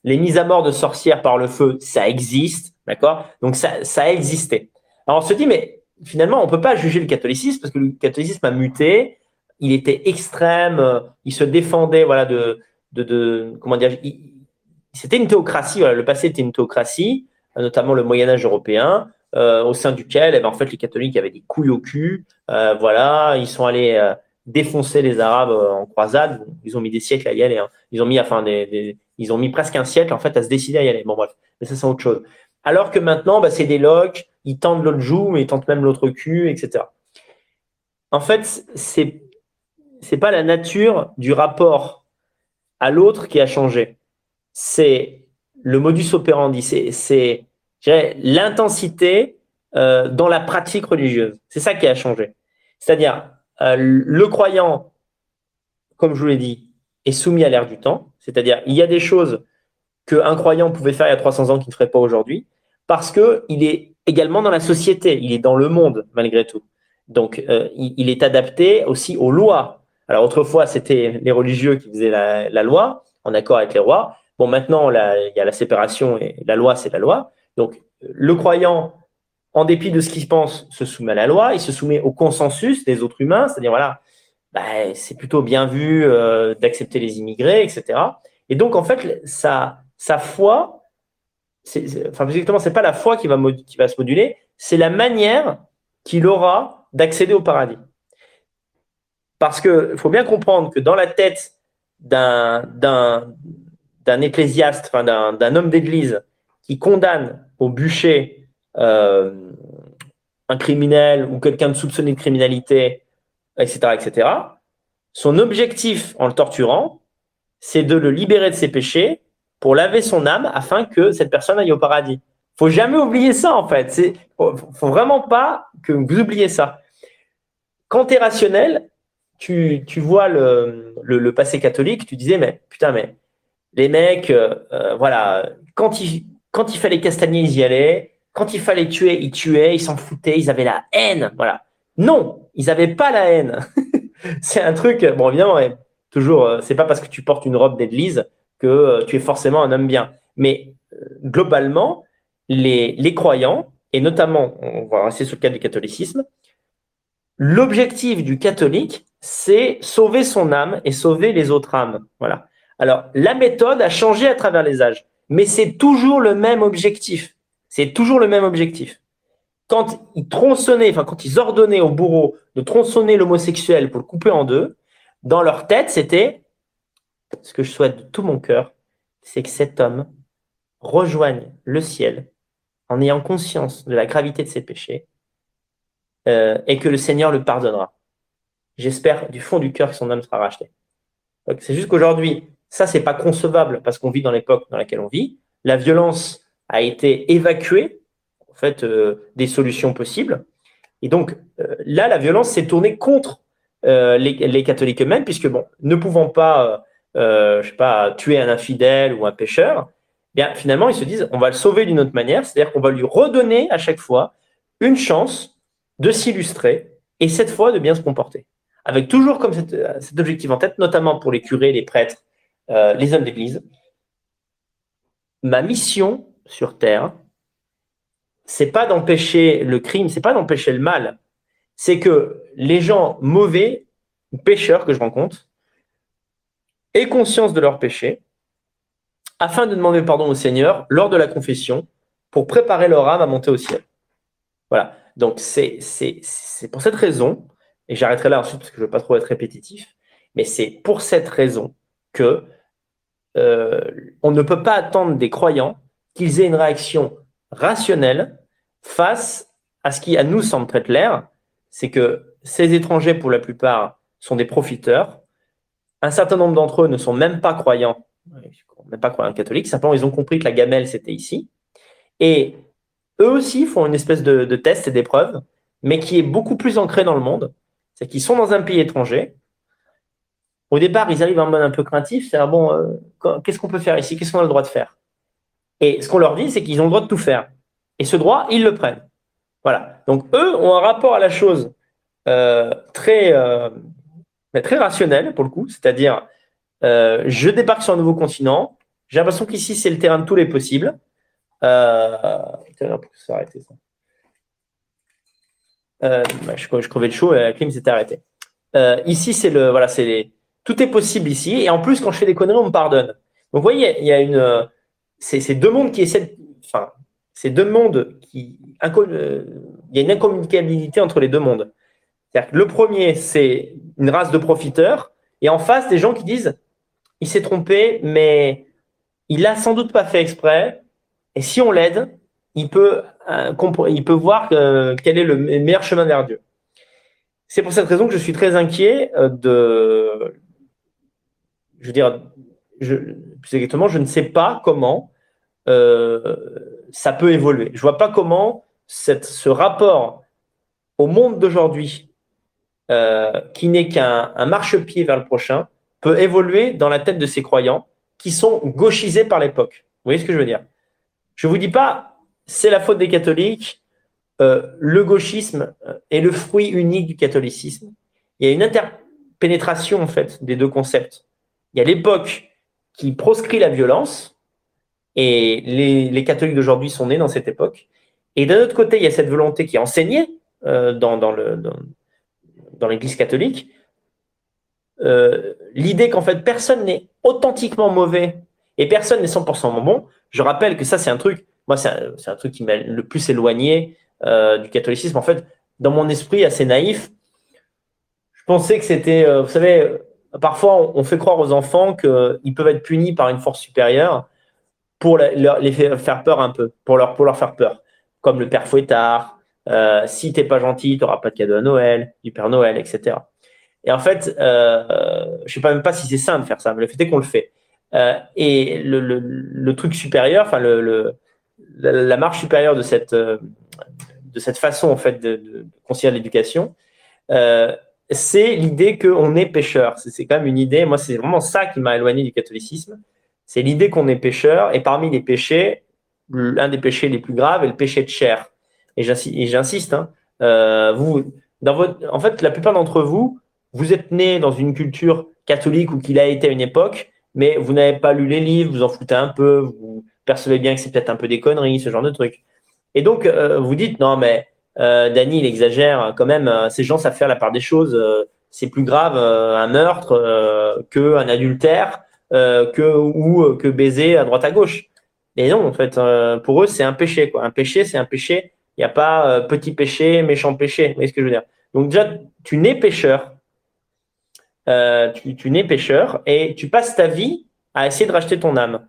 les mises à mort de sorcières par le feu, ça existe, d'accord? Donc ça, ça a existé. Alors on se dit, mais finalement, on ne peut pas juger le catholicisme parce que le catholicisme a muté, il était extrême, euh, il se défendait, voilà, de, de, de comment dire, il, c'était une théocratie, voilà, le passé était une théocratie, notamment le Moyen-Âge européen, euh, au sein duquel, eh ben, en fait, les catholiques avaient des couilles au cul, euh, voilà, ils sont allés euh, défoncer les Arabes euh, en croisade, ils ont mis des siècles à y aller, hein. Ils ont mis, enfin, des, des, ils ont mis presque un siècle, en fait, à se décider à y aller. Bon, bref, mais ça, c'est autre chose. Alors que maintenant, bah, c'est des loques, ils tentent l'autre joue, mais ils tentent même l'autre cul, et cetera. En fait, c'est, c'est pas la nature du rapport à l'autre qui a changé. C'est le modus operandi, c'est, c'est je dirais, l'intensité euh, dans la pratique religieuse. C'est ça qui a changé. C'est-à-dire, euh, le croyant, comme je vous l'ai dit, est soumis à l'ère du temps. C'est-à-dire, il y a des choses qu'un croyant pouvait faire il y a trois cents ans qu'il ne ferait pas aujourd'hui, parce qu'il est également dans la société, il est dans le monde, malgré tout. Donc, euh, il, il est adapté aussi aux lois. Alors, autrefois, c'était les religieux qui faisaient la, la loi, en accord avec les rois. Bon, maintenant, là, il y a la séparation et la loi, c'est la loi. Donc, le croyant, en dépit de ce qu'il pense, se soumet à la loi, il se soumet au consensus des autres humains, c'est-à-dire, voilà, bah, c'est plutôt bien vu euh, d'accepter les immigrés, et cetera. Et donc, en fait, sa, sa foi, c'est, c'est, enfin, exactement, c'est pas la foi qui va, mod, qui va se moduler, c'est la manière qu'il aura d'accéder au paradis. Parce qu'il faut bien comprendre que dans la tête d'un, d'un, d'un ecclésiaste, enfin, d'un, d'un homme d'église qui condamne au bûcher euh, un criminel ou quelqu'un de soupçonné de criminalité, et cetera, et cetera, son objectif en le torturant, c'est de le libérer de ses péchés pour laver son âme afin que cette personne aille au paradis. Faut jamais oublier ça, en fait. C'est, faut, faut vraiment pas que vous oubliez ça. Quand tu es rationnel, tu, tu vois le, le, le passé catholique, tu disais, mais putain, mais les mecs, euh, voilà, quand il, quand il fallait castagner, ils y allaient. Quand il fallait tuer, ils tuaient, ils s'en foutaient, ils avaient la haine. Voilà. Non, ils n'avaient pas la haine. C'est un truc, bon, évidemment, toujours, c'est pas parce que tu portes une robe d'église que euh, tu es forcément un homme bien. Mais euh, globalement, les, les croyants, et notamment, on va rester sur le cas du catholicisme, l'objectif du catholique, c'est sauver son âme et sauver les autres âmes. Voilà. Alors, la méthode a changé à travers les âges, mais c'est toujours le même objectif. C'est toujours le même objectif. Quand ils tronçonnaient, enfin, quand ils ordonnaient au bourreau de tronçonner l'homosexuel pour le couper en deux, dans leur tête, c'était ce que je souhaite de tout mon cœur, c'est que cet homme rejoigne le ciel en ayant conscience de la gravité de ses péchés euh, et que le Seigneur le pardonnera. J'espère du fond du cœur que son âme sera rachetée. Donc, c'est juste qu'aujourd'hui, ça, c'est pas concevable parce qu'on vit dans l'époque dans laquelle on vit. La violence a été évacuée, en fait, euh, des solutions possibles. Et donc, euh, là, la violence s'est tournée contre euh, les, les catholiques eux-mêmes, puisque, bon, ne pouvant pas, euh, je sais pas, tuer un infidèle ou un pécheur, eh bien, finalement, ils se disent, on va le sauver d'une autre manière, c'est-à-dire qu'on va lui redonner à chaque fois une chance de s'illustrer et cette fois de bien se comporter. Avec toujours comme cet, cet objectif en tête, notamment pour les curés, les prêtres, euh, les hommes d'église. Ma mission sur Terre, c'est pas d'empêcher le crime, c'est pas d'empêcher le mal. C'est que les gens mauvais, pécheurs que je rencontre, aient conscience de leurs péchés, afin de demander pardon au Seigneur lors de la confession, pour préparer leur âme à monter au ciel. Voilà. Donc, c'est, c'est, c'est pour cette raison, et j'arrêterai là ensuite parce que je ne veux pas trop être répétitif, mais c'est pour cette raison que euh, on ne peut pas attendre des croyants qu'ils aient une réaction rationnelle face à ce qui, à nous, semble très clair, c'est que ces étrangers, pour la plupart, sont des profiteurs. Un certain nombre d'entre eux ne sont même pas croyants, même pas croyants catholiques, simplement ils ont compris que la gamelle, c'était ici. Et eux aussi font une espèce de, de test et d'épreuve, mais qui est beaucoup plus ancré dans le monde. C'est qu'ils sont dans un pays étranger. Au départ, ils arrivent en mode un peu craintif, c'est-à-dire, bon, euh, qu'est-ce qu'on peut faire ici? Qu'est-ce qu'on a le droit de faire? Et ce qu'on leur dit, c'est qu'ils ont le droit de tout faire. Et ce droit, ils le prennent. Voilà. Donc, eux ont un rapport à la chose euh, très, euh, très rationnel, pour le coup, c'est-à-dire, euh, je débarque sur un nouveau continent, J'ai l'impression qu'ici, c'est le terrain de tous les possibles. Euh, putain, pour s'arrêter ça. Euh, bah, je, je crevais de chaud et la clim s'était arrêtée. Euh, ici, c'est le, voilà, c'est les, tout est possible ici. Et en plus, quand je fais des conneries, on me pardonne. Donc, vous voyez, il y a une, c'est, c'est deux mondes qui essaient, enfin, c'est deux mondes qui, euh, il y a une incommunicabilité entre les deux mondes. C'est-à-dire que le premier, c'est une race de profiteurs, et en face, des gens qui disent, il s'est trompé, mais il l'a sans doute pas fait exprès. Et si on l'aide, il peut, euh, il peut voir que, quel est le meilleur chemin vers Dieu. C'est pour cette raison que je suis très inquiet de, je veux dire, je, plus exactement, je ne sais pas comment euh, ça peut évoluer. Je vois pas comment cette, ce rapport au monde d'aujourd'hui, euh, qui n'est qu'un un marchepied vers le prochain, peut évoluer dans la tête de ces croyants qui sont gauchisés par l'époque. Vous voyez ce que je veux dire? Je vous dis pas, c'est la faute des catholiques. Euh, le gauchisme est le fruit unique du catholicisme. Il y a une interpénétration en fait des deux concepts. Il y a l'époque qui proscrit la violence, et les, les catholiques d'aujourd'hui sont nés dans cette époque. Et d'un autre côté, il y a cette volonté qui est enseignée euh, dans, dans, le, dans, dans l'Église catholique, euh, l'idée qu'en fait personne n'est authentiquement mauvais et personne n'est cent pour cent bon. Je rappelle que ça, c'est un truc, moi, c'est un, c'est un truc qui m'a le plus éloigné euh, du catholicisme. En fait, dans mon esprit assez naïf, je pensais que c'était, euh, vous savez, parfois on, on fait croire aux enfants qu'ils peuvent être punis par une force supérieure pour la, leur, les faire peur un peu, pour leur, pour leur faire peur, comme le père Fouettard. Euh, si t'es pas gentil, tu n'auras pas de cadeau à Noël, du Père Noël, et cetera. Et en fait, euh, je sais pas même pas si c'est sain de faire ça, mais le fait est qu'on le fait. Euh, et le, le, le truc supérieur, enfin le, le, la, la marche supérieure de cette, euh, de cette façon en fait de, de, de considérer l'éducation, euh, c'est l'idée qu'on est pécheur. C'est, c'est quand même une idée. Moi, c'est vraiment ça qui m'a éloigné du catholicisme. C'est l'idée qu'on est pécheur, et parmi les péchés, l'un des péchés les plus graves est le péché de chair. Et j'insiste, et j'insiste hein, euh, vous, dans votre, en fait, la plupart d'entre vous, vous êtes nés dans une culture catholique ou qu'il a été à une époque, mais vous n'avez pas lu les livres, vous en foutez un peu, vous percevez bien que c'est peut-être un peu des conneries, ce genre de trucs. Et donc, euh, vous dites, non, mais euh, Dany, il exagère quand même, euh, ces gens savent faire la part des choses, euh, c'est plus grave euh, un meurtre euh, qu'un adultère, euh, que, ou euh, que baiser à droite à gauche. Et non, en fait, euh, pour eux, c'est un péché, quoi. Un péché, c'est un péché. Il n'y a pas euh, petit péché, méchant péché. Vous voyez ce que je veux dire? Donc déjà, tu nais pécheur. Euh, tu, tu nais pécheur et tu passes ta vie à essayer de racheter ton âme.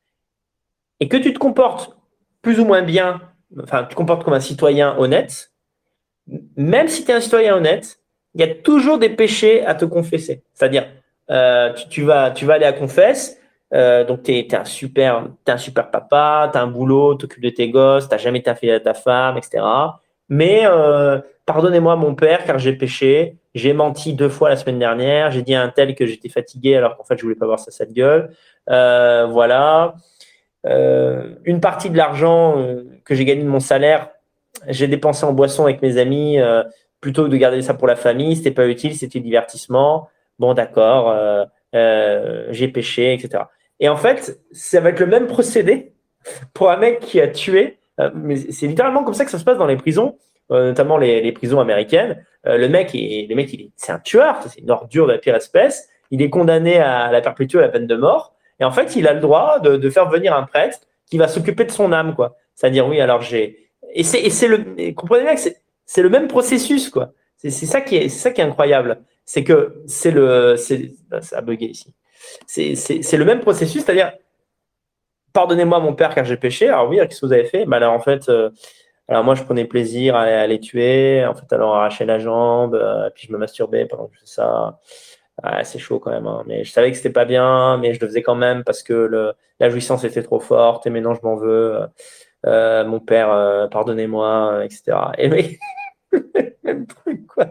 Et que tu te comportes plus ou moins bien, enfin, tu te comportes comme un citoyen honnête, même si tu es un citoyen honnête, il y a toujours des péchés à te confesser. C'est-à-dire, euh, tu, tu, vas, tu vas aller à confesse, euh, donc tu es un super, t'es un super papa, tu as un boulot, tu t'occupes de tes gosses, tu n'as jamais été fidèle à ta femme, et cetera. Mais euh, pardonnez-moi mon père car j'ai péché, j'ai menti deux fois la semaine dernière, j'ai dit à un tel que j'étais fatigué alors qu'en fait je voulais pas voir sa sale gueule. Euh, voilà. Euh, une partie de l'argent euh, que j'ai gagné de mon salaire, j'ai dépensé en boisson avec mes amis euh, plutôt que de garder ça pour la famille. C'était pas utile, c'était du divertissement. Bon, d'accord, euh, euh, j'ai péché, et cetera. Et en fait, ça va être le même procédé pour un mec qui a tué. Euh, mais c'est littéralement comme ça que ça se passe dans les prisons, euh, notamment les, les prisons américaines. Euh, le mec, est, le mec, il est, c'est un tueur, c'est une ordure de la pire espèce. Il est condamné à la perpétuelle, à la peine de mort. Et en fait, il a le droit de, de faire venir un prêtre qui va s'occuper de son âme, quoi. C'est-à-dire, oui, alors j'ai et c'est, et c'est le, et comprenez bien que c'est, c'est le même processus, quoi. C'est, c'est ça qui est, c'est ça qui est incroyable. C'est que c'est le, c'est, ça a bugué ici. C'est, c'est, c'est le même processus, c'est-à-dire, pardonnez-moi mon père car j'ai péché. Alors oui, qu'est-ce que vous avez fait? Bah alors en fait, euh, alors moi je prenais plaisir à, à les tuer. En fait, alors arracher la jambe, euh, puis je me masturbais pendant que je faisais ça. Ah, c'est chaud quand même, hein. Mais je savais que c'était pas bien, mais je le faisais quand même parce que le, la jouissance était trop forte et maintenant je m'en veux. Euh, mon père, euh, pardonnez-moi, et cetera. Et mais même truc quoi.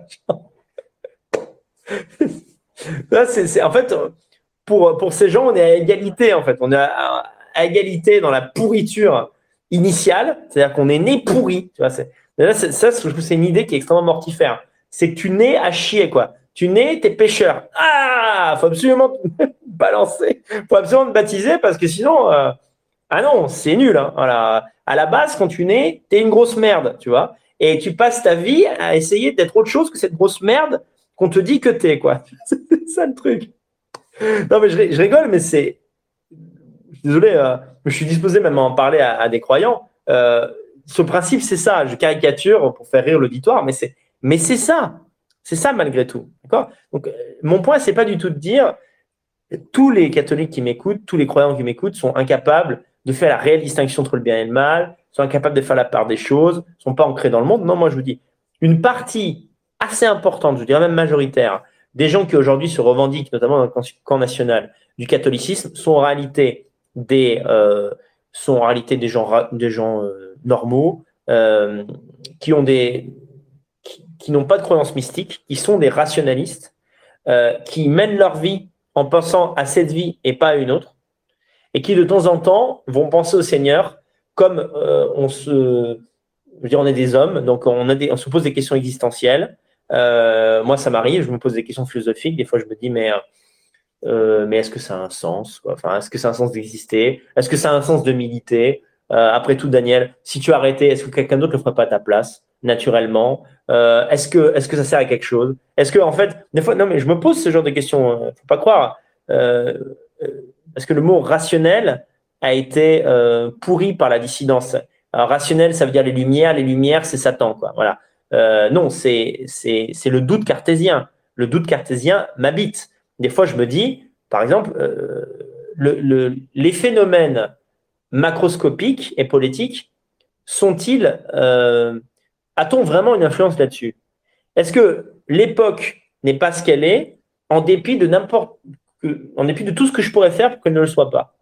Là, c'est, c'est, en fait, pour, pour ces gens, on est à égalité en fait. On est à, à égalité dans la pourriture initiale, c'est-à-dire qu'on est né pourri. Tu vois, c'est, là, c'est, ça, je trouve que c'est une idée qui est extrêmement mortifère. C'est que tu nais à chier, quoi. Tu nais, t'es pécheur. Ah, faut absolument balancer. Il faut absolument te baptiser parce que sinon, euh, ah non, c'est nul. Hein. Voilà. À la base, quand tu nais, t'es une grosse merde, tu vois. Et tu passes ta vie à essayer d'être autre chose que cette grosse merde qu'on te dit que t'es, quoi. C'est ça le truc. Non, mais je, je rigole, mais c'est. Je suis désolé, euh, je suis disposé même à en parler à, à des croyants. Euh, ce principe, c'est ça. Je caricature pour faire rire l'auditoire, mais c'est, mais c'est ça. C'est ça malgré tout. D'accord ? Donc, euh, mon point, c'est pas du tout de dire tous les catholiques qui m'écoutent, tous les croyants qui m'écoutent sont incapables de faire la réelle distinction entre le bien et le mal, sont incapables de faire la part des choses, sont pas ancrés dans le monde. Non, moi je vous dis, une partie assez importante, je dirais même majoritaire, des gens qui aujourd'hui se revendiquent, notamment dans le camp national du catholicisme, sont en réalité des, euh, sont en réalité des gens, des gens euh, normaux, euh, qui ont des, qui, qui n'ont pas de croyances mystiques, qui sont des rationalistes, euh, qui mènent leur vie en pensant à cette vie et pas à une autre, et qui de temps en temps vont penser au Seigneur comme euh, on se, je veux dire, on est des hommes, donc on, a des, on se pose des questions existentielles. Euh, moi, ça m'arrive, je me pose des questions philosophiques. Des fois, je me dis, mais euh, mais est-ce que ça a un sens, quoi ? Enfin, est-ce que ça a un sens d'exister ? Est-ce que ça a un sens de militer ? euh, Après tout, Daniel, si tu arrêtais, est-ce que quelqu'un d'autre le ferait pas à ta place, naturellement ? euh, Est-ce que est-ce que ça sert à quelque chose ? Est-ce que en fait, des fois, non, mais je me pose ce genre de questions. Faut pas croire. Euh, Parce que le mot rationnel a été euh, pourri par la dissidence. Alors, rationnel, ça veut dire les lumières. Les lumières, c'est Satan, quoi. Voilà. Euh, non, c'est c'est c'est le doute cartésien. Le doute cartésien m'habite. Des fois, je me dis, par exemple, euh, le, le, les phénomènes macroscopiques et politiques sont-ils, euh, a-t-on vraiment une influence là-dessus ? Est-ce que l'époque n'est pas ce qu'elle est en dépit de n'importe en dépit de tout ce que je pourrais faire pour qu'elle ne le soit pas.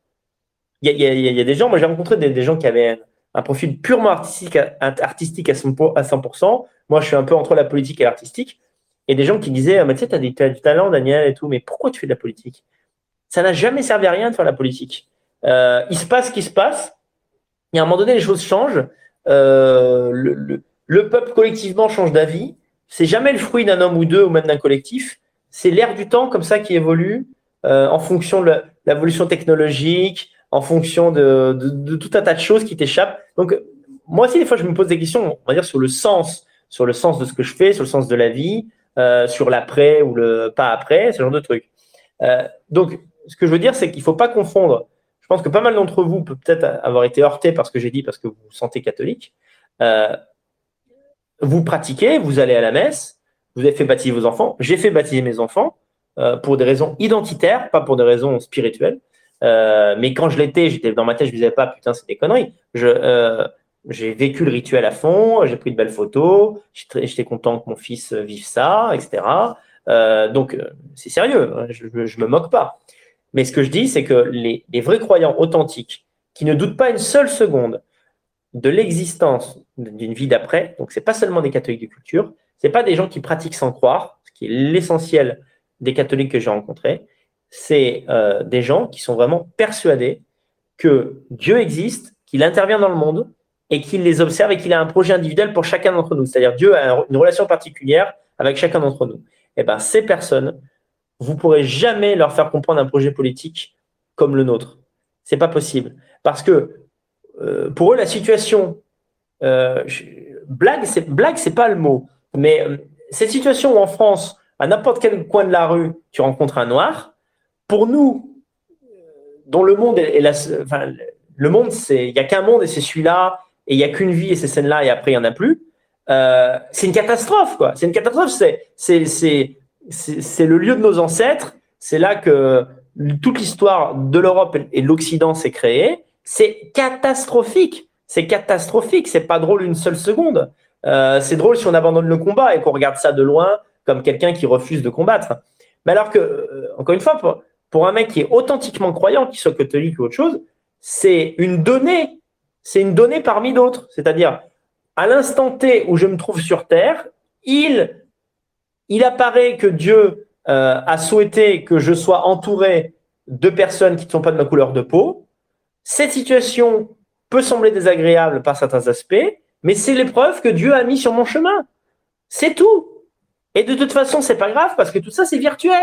Il y a, il y a, il y a des gens, moi j'ai rencontré des, des gens qui avaient un, un profil purement artistique, artistique à cent pour cent. Moi je suis un peu entre la politique et l'artistique. Et des gens qui disaient, ah, mais tu sais, tu as, as du talent, Daniel, et tout, mais pourquoi tu fais de la politique ? Ça n'a jamais servi à rien de faire de la politique. Euh, il se passe ce qui se passe. Et à un moment donné, les choses changent. Euh, le, le, le peuple collectivement change d'avis. C'est jamais le fruit d'un homme ou deux ou même d'un collectif. C'est l'air du temps comme ça qui évolue. Euh, en fonction de l'évolution technologique, en fonction de, de, de tout un tas de choses qui t'échappent. Donc, moi aussi, des fois, je me pose des questions, on va dire, sur le sens, sur le sens de ce que je fais, sur le sens de la vie, euh, sur l'après ou le pas après, ce genre de trucs. Euh, donc, ce que je veux dire, c'est qu'il ne faut pas confondre. Je pense que pas mal d'entre vous peut peut-être avoir été heurtés par ce que j'ai dit parce que vous vous sentez catholique. Euh, vous pratiquez, vous allez à la messe, vous avez fait baptiser vos enfants. J'ai fait baptiser mes enfants. Euh, pour des raisons identitaires, pas pour des raisons spirituelles. Euh, mais quand je l'étais, j'étais dans ma tête, je ne me disais pas, putain, c'est des conneries. Je, euh, j'ai vécu le rituel à fond, j'ai pris de belles photos, j'étais, j'étais content que mon fils vive ça, et cetera. Euh, donc, c'est sérieux, je ne me moque pas. Mais ce que je dis, c'est que les, les vrais croyants authentiques, qui ne doutent pas une seule seconde de l'existence d'une vie d'après, donc ce n'est pas seulement des catholiques de culture, ce n'est pas des gens qui pratiquent sans croire, ce qui est l'essentiel des catholiques que j'ai rencontrés, c'est euh, des gens qui sont vraiment persuadés que Dieu existe, qu'il intervient dans le monde et qu'il les observe et qu'il a un projet individuel pour chacun d'entre nous. C'est-à-dire Dieu a une relation particulière avec chacun d'entre nous. Et bien, ces personnes, vous ne pourrez jamais leur faire comprendre un projet politique comme le nôtre. Ce n'est pas possible. Parce que euh, pour eux, la situation, euh, je, blague, c'est, blague, c'est pas le mot, mais euh, cette situation où en France, à n'importe quel coin de la rue, tu rencontres un noir. Pour nous, dont le monde est, est la, enfin, le monde, c'est, il n'y a qu'un monde et c'est celui-là, et il n'y a qu'une vie et c'est celle-là, et après il n'y en a plus. Euh, c'est une catastrophe, quoi. C'est une catastrophe. C'est, c'est, c'est, c'est, c'est le lieu de nos ancêtres. C'est là que toute l'histoire de l'Europe et de l'Occident s'est créée. C'est catastrophique. C'est catastrophique. C'est pas drôle une seule seconde. Euh, c'est drôle si on abandonne le combat et qu'on regarde ça de loin comme quelqu'un qui refuse de combattre. Mais alors que, euh, encore une fois, pour, pour un mec qui est authentiquement croyant, qu'il soit catholique ou autre chose, c'est une donnée. C'est une donnée parmi d'autres. C'est-à-dire, à l'instant T où je me trouve sur Terre, il, il apparaît que Dieu euh, a souhaité que je sois entouré de personnes qui ne sont pas de ma couleur de peau. Cette situation peut sembler désagréable par certains aspects, mais c'est l'épreuve que Dieu a mis sur mon chemin. C'est tout. Et de toute façon, c'est pas grave parce que tout ça, c'est virtuel.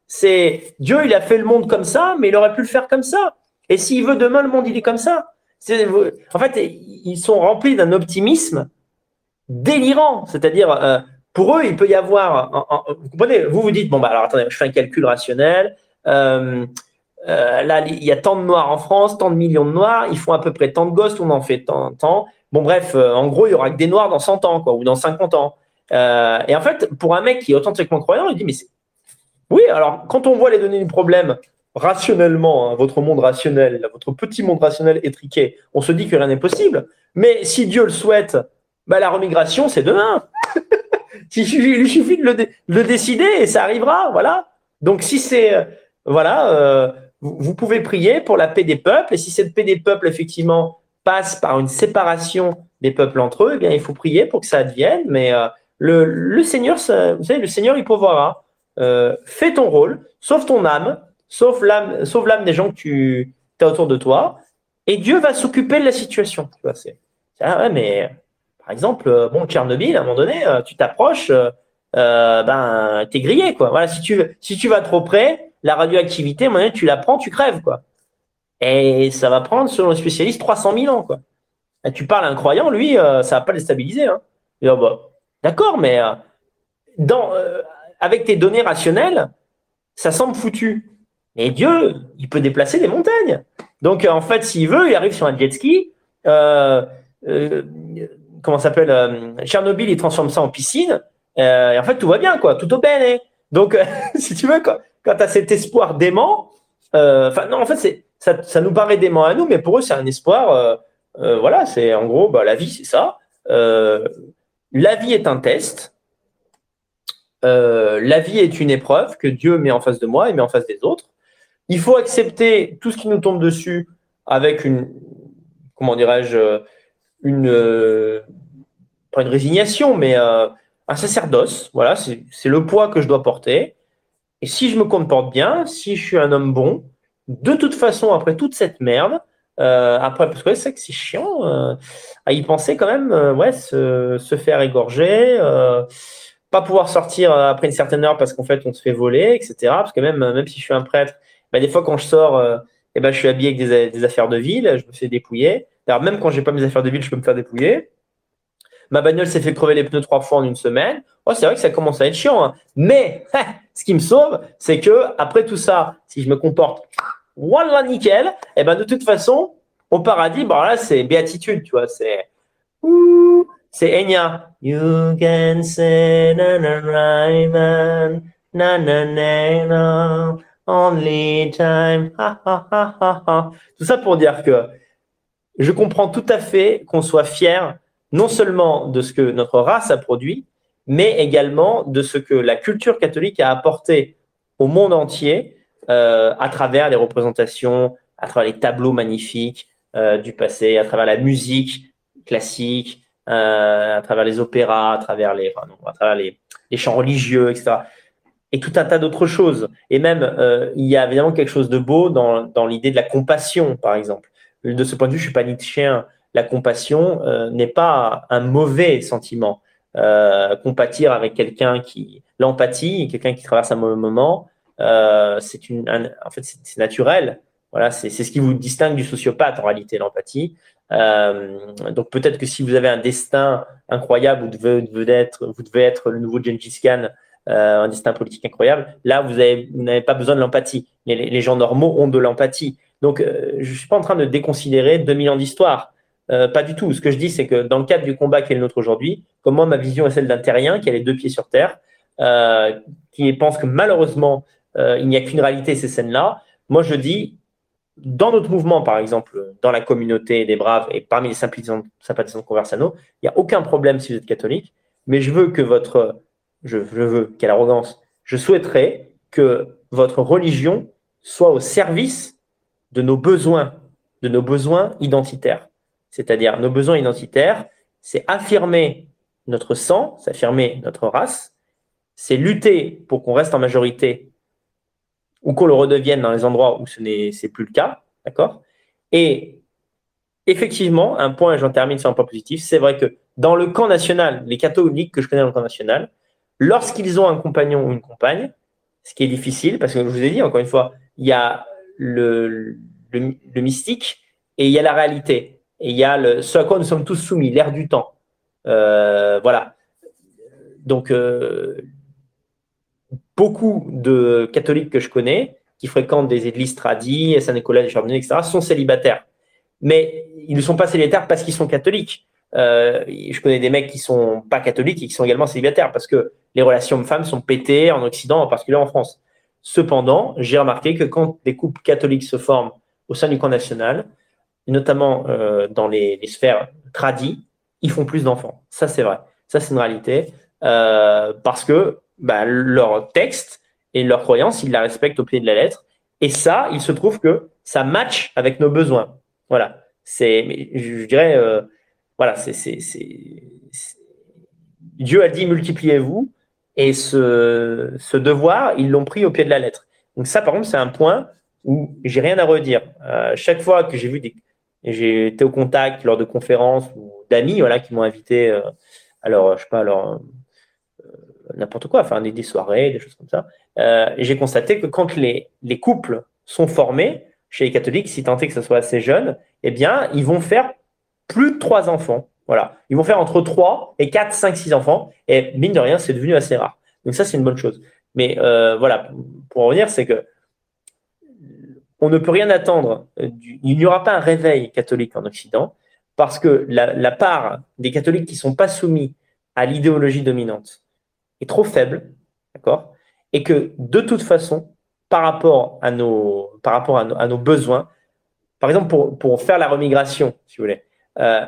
C'est Dieu, il a fait le monde comme ça, mais il aurait pu le faire comme ça. Et s'il veut demain, le monde, il est comme ça. C'est, en fait, ils sont remplis d'un optimisme délirant. C'est-à-dire, euh, pour eux, il peut y avoir… En, en, vous comprenez, vous vous dites, bon, bah alors attendez, je fais un calcul rationnel. Euh, euh, là, il y a tant de noirs en France, tant de millions de noirs, ils font à peu près tant de gosses, on en fait tant, tant. Bon, bref, euh, en gros, il y aura que des noirs dans cent ans, quoi, ou dans cinquante ans. Euh, et en fait, pour un mec qui est authentiquement croyant, il dit, mais c'est… Oui, alors, quand on voit les données du problème, rationnellement, hein, votre monde rationnel, là, votre petit monde rationnel étriqué, on se dit que rien n'est possible. Mais si Dieu le souhaite, bah, la remigration, c'est demain. Il lui suffit de le, dé- de le décider et ça arrivera, voilà. Donc, si c'est… euh, voilà, euh, vous, vous pouvez prier pour la paix des peuples. Et si cette paix des peuples, effectivement, passe par une séparation des peuples entre eux, eh bien, il faut prier pour que ça advienne. Mais euh, le, le Seigneur, ça, vous savez, le Seigneur, il pourvoira. Euh, fais ton rôle, sauve ton âme, sauve l'âme, sauve l'âme des gens que tu as autour de toi, et Dieu va s'occuper de la situation. Tu vois, c'est, c'est ah ouais, mais par exemple, euh, bon, Tchernobyl, à un moment donné, euh, tu t'approches, euh, euh, ben, t'es grillé, quoi. Voilà, si tu si tu vas trop près, la radioactivité, à un moment donné, tu la prends, tu crèves, quoi. Et ça va prendre, selon les spécialistes, trois cent mille ans, quoi. Et tu parles à un croyant, lui, euh, ça va pas le déstabiliser, hein. Et, oh, bah, d'accord, mais euh, dans euh, avec tes données rationnelles, ça semble foutu. Mais Dieu, il peut déplacer des montagnes. Donc, euh, en fait, s'il veut, il arrive sur un jet ski. Euh, euh, comment ça s'appelle euh, Tchernobyl, il transforme ça en piscine. Euh, et en fait, tout va bien, quoi. Tout au bene. Donc, euh, si tu veux, quand, quand tu as cet espoir dément, enfin, euh, non, en fait, c'est, ça, ça nous paraît dément à nous, mais pour eux, c'est un espoir. Euh, euh, voilà, c'est en gros, bah, la vie, c'est ça. Euh, la vie est un test. Euh, la vie est une épreuve que Dieu met en face de moi et met en face des autres. Il faut accepter tout ce qui nous tombe dessus avec une, comment dirais-je, une, euh, pas une résignation, mais euh, un sacerdoce. Voilà, c'est, c'est le poids que je dois porter. Et si je me comporte bien, si je suis un homme bon, de toute façon, après toute cette merde, euh, après, parce que ouais, c'est vrai que c'est chiant, euh, à y penser quand même, euh, ouais, se, se faire égorger, euh, pas pouvoir sortir après une certaine heure parce qu'en fait, on se fait voler, et cetera. Parce que même, même si je suis un prêtre, bah, des fois, quand je sors, euh, eh ben, je suis habillé avec des, des affaires de ville, je me fais dépouiller. D'ailleurs, même quand j'ai pas mes affaires de ville, je peux me faire dépouiller. Ma bagnole s'est fait crever les pneus trois fois en une semaine. Oh, c'est vrai que ça commence à être chiant, hein. Mais ce qui me sauve, c'est que après tout ça, si je me comporte voilà nickel, eh ben de toute façon, au paradis, bon là c'est béatitude, tu vois, c'est ouh, c'est Enya. You can say na na na na na na na na only time. Ha, ha, ha, ha, ha. Tout ça pour dire que je comprends tout à fait qu'on soit fier non seulement de ce que notre race a produit, mais également de ce que la culture catholique a apporté au monde entier euh, à travers les représentations, à travers les tableaux magnifiques euh, du passé, à travers la musique classique, euh, à travers les opéras, à travers les, enfin, non, à travers les, les chants religieux, et cetera. Et tout un tas d'autres choses. Et même, euh, il y a évidemment quelque chose de beau dans, dans l'idée de la compassion, par exemple. De ce point de vue, je ne suis pas nietzschéen. La compassion euh, n'est pas un mauvais sentiment. Euh, compatir avec quelqu'un qui… L'empathie, quelqu'un qui traverse un mauvais moment, euh, c'est une, un, en fait, c'est, c'est naturel. Voilà, c'est, c'est ce qui vous distingue du sociopathe, en réalité, l'empathie. Euh, donc peut-être que si vous avez un destin incroyable, vous devez, vous devez, être, vous devez être le nouveau Gengis Khan, euh, un destin politique incroyable, là, vous, avez, vous n'avez pas besoin de l'empathie. Mais les, les gens normaux ont de l'empathie. Donc, euh, je ne suis pas en train de déconsidérer deux mille ans d'histoire. Euh, pas du tout. Ce que je dis, c'est que dans le cadre du combat qui est le nôtre aujourd'hui, comme moi, ma vision est celle d'un terrien qui a les deux pieds sur terre, euh, qui pense que malheureusement, euh, il n'y a qu'une réalité, ces scènes-là. Moi, je dis, dans notre mouvement, par exemple, dans la communauté des Braves et parmi les sympathisants, sympathisants de Conversano, il n'y a aucun problème si vous êtes catholique, mais je veux que votre… Je, je veux, quelle arrogance, je souhaiterais que votre religion soit au service de nos besoins, de nos besoins identitaires. C'est-à-dire, nos besoins identitaires, c'est affirmer notre sang, c'est affirmer notre race, c'est lutter pour qu'on reste en majorité ou qu'on le redevienne dans les endroits où ce n'est c'est plus le cas, d'accord? Et effectivement, un point, et j'en termine sur un point positif, c'est vrai que dans le camp national, les catholiques que je connais dans le camp national, lorsqu'ils ont un compagnon ou une compagne, ce qui est difficile, parce que je vous ai dit, encore une fois, il y a le, le, le mystique et il y a la réalité. Et il y a le, ce à quoi nous sommes tous soumis, l'air du temps. Euh, voilà. Donc, euh, beaucoup de catholiques que je connais, qui fréquentent des églises tradies, Saint-Nicolas des Charbonniers, et cetera, sont célibataires. Mais ils ne sont pas célibataires parce qu'ils sont catholiques. Euh, je connais des mecs qui sont pas catholiques et qui sont également célibataires parce que les relations hommes-femmes sont pétées en Occident, en particulier en France. Cependant, j'ai remarqué que quand des couples catholiques se forment au sein du camp national, notamment euh, dans les, les sphères tradies, ils font plus d'enfants. Ça, c'est vrai. Ça, c'est une réalité. Euh, parce que bah, leur texte et leur croyance, ils la respectent au pied de la lettre. Et ça, il se trouve que ça match avec nos besoins. Voilà. C'est, je dirais, euh, voilà, c'est, c'est, c'est, c'est, Dieu a dit multipliez-vous, et ce, ce devoir, ils l'ont pris au pied de la lettre. Donc ça, par contre, c'est un point où j'ai rien à redire. Euh, chaque fois que j'ai vu des, j'ai été au contact lors de conférences ou d'amis, voilà, qui m'ont invité, euh, alors, je sais pas, alors euh, n'importe quoi, enfin des, des soirées, des choses comme ça. Euh, et j'ai constaté que quand les, les couples sont formés chez les catholiques, si tant est que ce soit assez jeune, eh bien, ils vont faire plus de trois enfants. Voilà. Ils vont faire entre trois et quatre, cinq, six enfants. Et mine de rien, c'est devenu assez rare. Donc ça, c'est une bonne chose. Mais euh, voilà, pour en revenir, c'est que on ne peut rien attendre. Il n'y aura pas un réveil catholique en Occident parce que la, la part des catholiques qui ne sont pas soumis à l'idéologie dominante est trop faible, d'accord? Et que de toute façon, par rapport à nos, par rapport à nos, à nos besoins, par exemple pour, pour faire la remigration, si vous voulez, euh,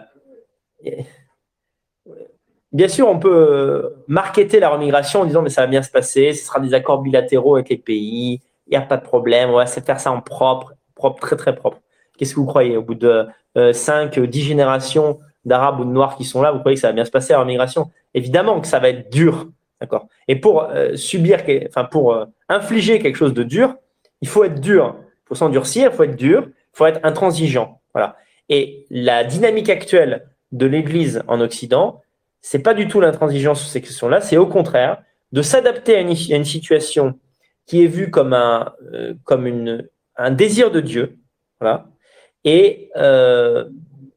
bien sûr, on peut marketer la remigration en disant mais ça va bien se passer, ce sera des accords bilatéraux avec les pays, il n'y a pas de problème, on va faire ça en propre, propre, très très propre. Qu'est-ce que vous croyez? Au bout de euh, cinq, dix générations d'Arabes ou de Noirs qui sont là, vous croyez que ça va bien se passer la remigration? Évidemment que ça va être dur, d'accord? Et pour euh, subir, enfin pour euh, infliger quelque chose de dur, il faut être dur, il faut s'endurcir, il faut être dur, il faut être intransigeant, voilà. Et la dynamique actuelle de l'Église en Occident, c'est pas du tout l'intransigeance sur ces questions-là, c'est au contraire de s'adapter à une, à une situation qui est vue comme un, euh, comme une, un désir de Dieu, voilà. Et euh,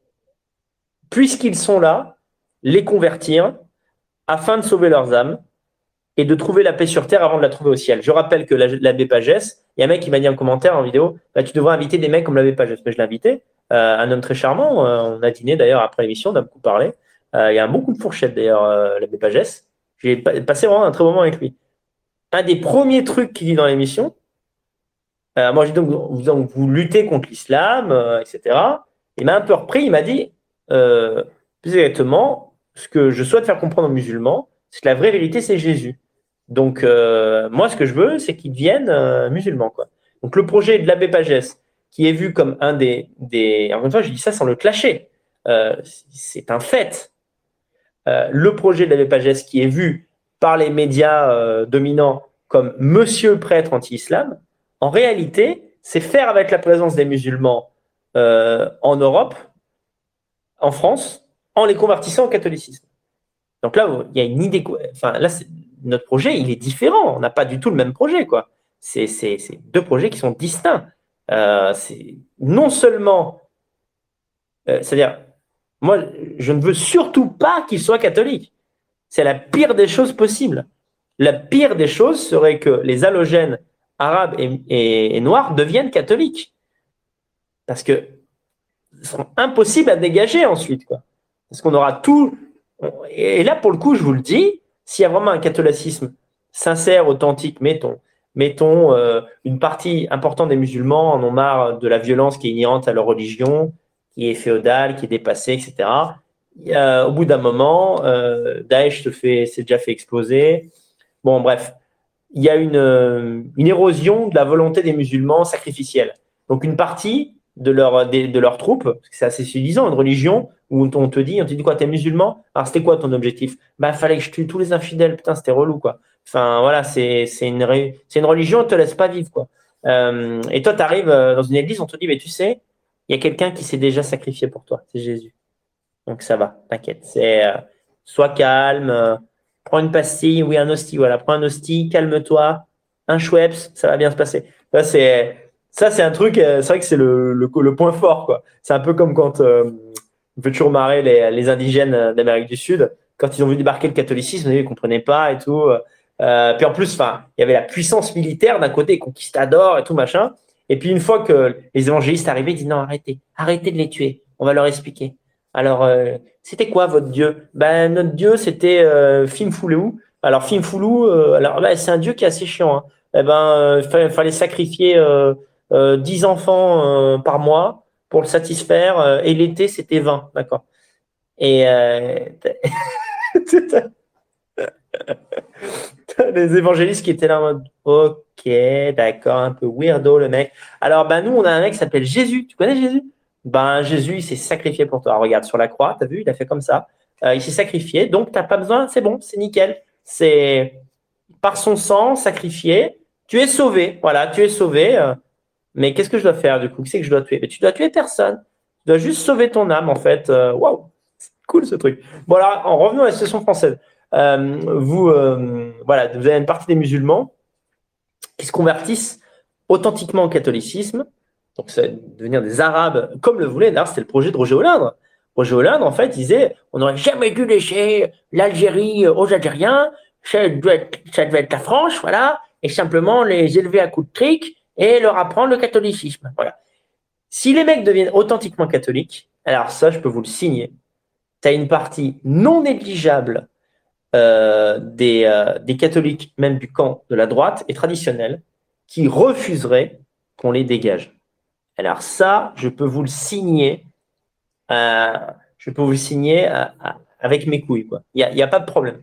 puisqu'ils sont là, les convertir afin de sauver leurs âmes et de trouver la paix sur terre avant de la trouver au ciel. Je rappelle que l'abbé Pagès, il y a un mec qui m'a dit en commentaire en vidéo, bah, tu devrais inviter des mecs comme l'abbé Pagès. Mais je l'ai invité, euh, un homme très charmant, euh, on a dîné d'ailleurs après l'émission, on a beaucoup parlé. Euh, il y a un bon coup de fourchette d'ailleurs, euh, l'abbé Pagès. J'ai passé vraiment un très bon moment avec lui. Un des premiers trucs qu'il dit dans l'émission, euh, moi j'ai donc vous, donc, vous luttez contre l'islam, euh, et cetera. Il m'a un peu repris, il m'a dit, euh, plus exactement, ce que je souhaite faire comprendre aux musulmans, c'est que la vraie vérité, c'est Jésus. Donc, euh, moi, ce que je veux, c'est qu'ils deviennent euh, musulmans, quoi. Donc, le projet de l'abbé Pagès, qui est vu comme un des, des... Encore une fois, je dis ça sans le clasher. Euh, c'est un fait. Euh, le projet de l'abbé Pagès, qui est vu par les médias euh, dominants comme monsieur prêtre anti-islam, en réalité, c'est faire avec la présence des musulmans euh, en Europe, en France, en les convertissant au catholicisme. Donc là, il y a une idée. Enfin, là, notre projet, il est différent. On n'a pas du tout le même projet, quoi. C'est deux projets qui sont distincts. Euh, c'est non seulement, euh, c'est-à-dire, moi, je ne veux surtout pas qu'il soit catholique. C'est la pire des choses possibles. La pire des choses serait que les halogènes arabes et, et, et noirs deviennent catholiques. Parce que ce sera impossible à dégager ensuite, quoi. Parce qu'on aura tout. Et là, pour le coup, je vous le dis, s'il y a vraiment un catholicisme sincère, authentique, mettons, mettons euh, une partie importante des musulmans en ont marre de la violence qui est inhérente à leur religion, qui est féodale, qui est dépassée, et cetera. Euh, au bout d'un moment, euh, Daesh se fait, s'est déjà fait exploser. Bon, bref, il y a une, une érosion de la volonté des musulmans sacrificielle. Donc, une partie de, leur, de, de leurs troupes, parce que c'est assez séduisant, une religion où on te dit, on te dit quoi, t'es musulman? Alors, c'était quoi ton objectif? Bah, fallait que je tue tous les infidèles. Putain, c'était relou, quoi. Enfin, voilà, c'est une, une religion, on te laisse pas vivre, quoi. Euh, et toi, tu arrives dans une église, on te dit, mais tu sais, il y a quelqu'un qui s'est déjà sacrifié pour toi, c'est Jésus. Donc, ça va, t'inquiète. C'est, euh, sois calme, euh, prends une pastille, oui, un hostie, voilà, prends un hostie, calme-toi, un Schweppes, ça va bien se passer. Ça, c'est, ça, c'est un truc, c'est vrai que c'est le, le, le point fort, quoi. C'est un peu comme quand, euh, on fait toujours marrer les, les indigènes d'Amérique du Sud, quand ils ont vu débarquer le catholicisme, ils ne comprenaient pas et tout. Euh, puis en plus, enfin, il y avait la puissance militaire d'un côté, conquistador et tout, machin. Et puis une fois que les évangélistes arrivaient, ils disaient non, arrêtez, arrêtez de les tuer, on va leur expliquer. Alors, euh, c'était quoi votre Dieu? Ben, notre Dieu, c'était euh, Fimfoulou. Alors, Fimfoulou, euh, alors, ben, c'est un Dieu qui est assez chiant. Hein. Eh ben, il euh, fallait, fallait sacrifier euh, euh, dix enfants euh, par mois pour le satisfaire. Euh, et l'été, c'était vingt, d'accord. Et euh, les évangélistes qui étaient là en mode ok, d'accord, un peu weirdo le mec. Alors, ben, nous, on a un mec qui s'appelle Jésus. Tu connais Jésus? Ben, Jésus, il s'est sacrifié pour toi. Regarde sur la croix, tu as vu, il a fait comme ça. Euh, il s'est sacrifié, donc tu n'as pas besoin, c'est bon, c'est nickel. C'est par son sang sacrifié, tu es sauvé. Voilà, tu es sauvé. Euh, mais qu'est-ce que je dois faire du coup? Qui c'est que je dois tuer? Mais tu dois tuer personne. Tu dois juste sauver ton âme, en fait. Euh, Waouh, c'est cool ce truc. Bon, alors, en revenant à la situation française, euh, vous, euh, voilà, vous avez une partie des musulmans qui se convertissent authentiquement au catholicisme. Donc, ça va devenir des Arabes, comme le voulait. D'ailleurs, c'était le projet de Roger Hollande. Roger Hollande, en fait, il disait on n'aurait jamais dû laisser l'Algérie aux Algériens, ça devait, être, ça devait être la France, voilà, et simplement les élever à coups de trick et leur apprendre le catholicisme. Voilà. Si les mecs deviennent authentiquement catholiques, alors ça, je peux vous le signer. Tu as une partie non négligeable euh, des, euh, des catholiques, même du camp de la droite et traditionnelle, qui refuseraient qu'on les dégage. Alors ça, je peux vous le signer, euh, je peux vous le signer euh, avec mes couilles, quoi. Il n'y a, y a pas de problème.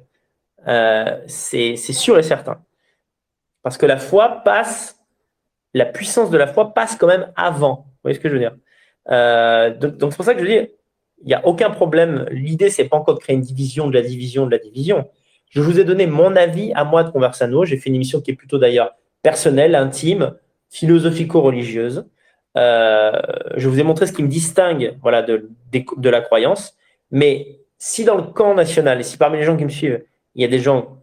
Euh, c'est, c'est sûr et certain. Parce que la foi passe, la puissance de la foi passe quand même avant. Vous voyez ce que je veux dire? euh, donc, donc c'est pour ça que je dis, il n'y a aucun problème. L'idée, c'est pas encore de créer une division de la division de la division. Je vous ai donné mon avis à moi de Conversano. J'ai fait une émission qui est plutôt d'ailleurs personnelle, intime, philosophico-religieuse. Euh, je vous ai montré ce qui me distingue, voilà, de, de, de la croyance. Mais si dans le camp national, et si parmi les gens qui me suivent, il y a des gens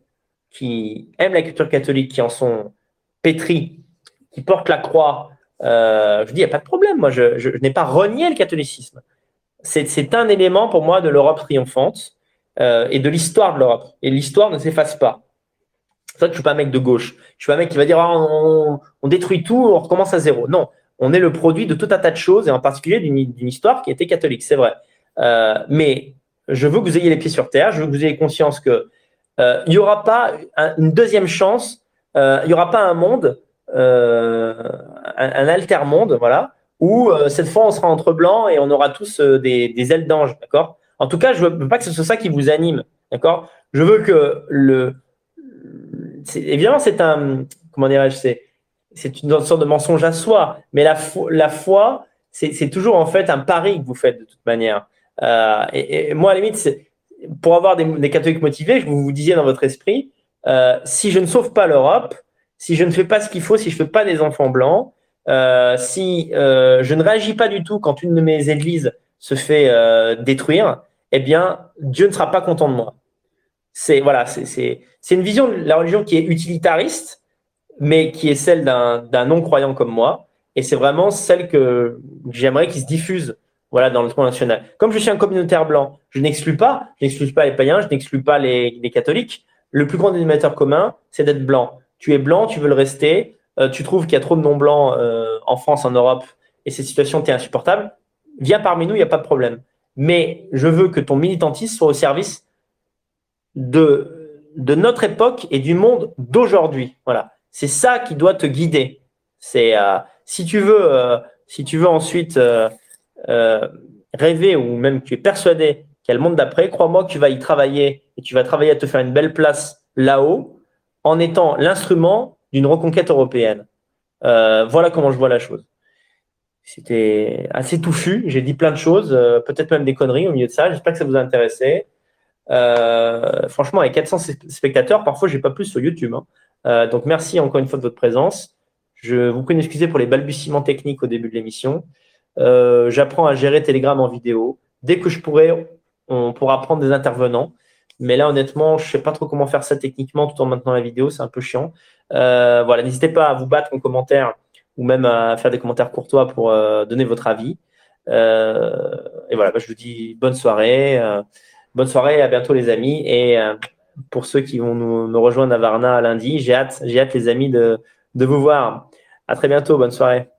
qui aiment la culture catholique, qui en sont pétris, qui portent la croix, euh, je dis, il n'y a pas de problème. Moi, je, je, je n'ai pas renié le catholicisme. C'est, c'est un élément pour moi de l'Europe triomphante euh, et de l'histoire de l'Europe. Et l'histoire ne s'efface pas. C'est vrai que je ne suis pas un mec de gauche. Je suis pas un mec qui va dire oh, on, on détruit tout, on recommence à zéro. Non, on est le produit de tout un tas de choses et en particulier d'une, d'une histoire qui était catholique, c'est vrai. Euh, mais je veux que vous ayez les pieds sur terre, je veux que vous ayez conscience qu'il euh, n'y aura pas un, une deuxième chance, euh, il n'y aura pas un monde, euh, un, un alter-monde, voilà, où euh, cette fois on sera entre blancs et on aura tous euh, des, des ailes d'ange, d'accord? En tout cas, je ne veux pas que ce soit ça qui vous anime, d'accord? Je veux que le. C'est, évidemment, c'est un. Comment dirais-je? C'est, c'est une sorte de mensonge à soi, mais la, fo- la foi, c'est, c'est toujours en fait un pari que vous faites de toute manière. Euh, et, et moi, à la limite, c'est, pour avoir des, des catholiques motivés, je vous, vous disiez dans votre esprit, euh, si je ne sauve pas l'Europe, si je ne fais pas ce qu'il faut, si je ne fais pas des enfants blancs, euh, si euh, je ne réagis pas du tout quand une de mes églises se fait euh, détruire, eh bien, Dieu ne sera pas content de moi. C'est voilà, c'est, c'est, c'est une vision de la religion qui est utilitariste, mais qui est celle d'un, d'un non-croyant comme moi. Et c'est vraiment celle que j'aimerais qu'il se diffuse voilà, dans le tronc national. Comme je suis un communautaire blanc, je n'exclus pas, je n'exclus pas les païens, je n'exclus pas les, les catholiques. Le plus grand dénominateur commun, c'est d'être blanc. Tu es blanc, tu veux le rester, euh, tu trouves qu'il y a trop de non-blancs euh, en France, en Europe, et cette situation t'est insupportable, viens parmi nous, il n'y a pas de problème. Mais je veux que ton militantisme soit au service de, de notre époque et du monde d'aujourd'hui. Voilà. C'est ça qui doit te guider. C'est euh, si tu veux, euh, si tu veux ensuite euh, euh, rêver ou même que tu es persuadé qu'il y a le monde d'après, crois-moi que tu vas y travailler et tu vas travailler à te faire une belle place là-haut en étant l'instrument d'une reconquête européenne. Euh, voilà comment je vois la chose. C'était assez touffu. J'ai dit plein de choses, euh, peut-être même des conneries au milieu de ça. J'espère que ça vous a intéressé. Euh, franchement, avec quatre cents spectateurs, parfois, j'ai pas plus sur YouTube. Hein. Euh, donc, merci encore une fois de votre présence. Je vous prie d'excuser pour les balbutiements techniques au début de l'émission. Euh, j'apprends à gérer Telegram en vidéo. Dès que je pourrai, on pourra prendre des intervenants. Mais là, honnêtement, je sais pas trop comment faire ça techniquement tout en maintenant la vidéo. C'est un peu chiant. Euh, voilà, n'hésitez pas à vous battre en commentaire ou même à faire des commentaires courtois pour euh, donner votre avis. Euh, et voilà, bah, je vous dis bonne soirée. Euh, bonne soirée, à bientôt les amis. Et euh, pour ceux qui vont nous, nous rejoindre à Varna lundi, j'ai hâte, j'ai hâte les amis de, de vous voir. À très bientôt, bonne soirée.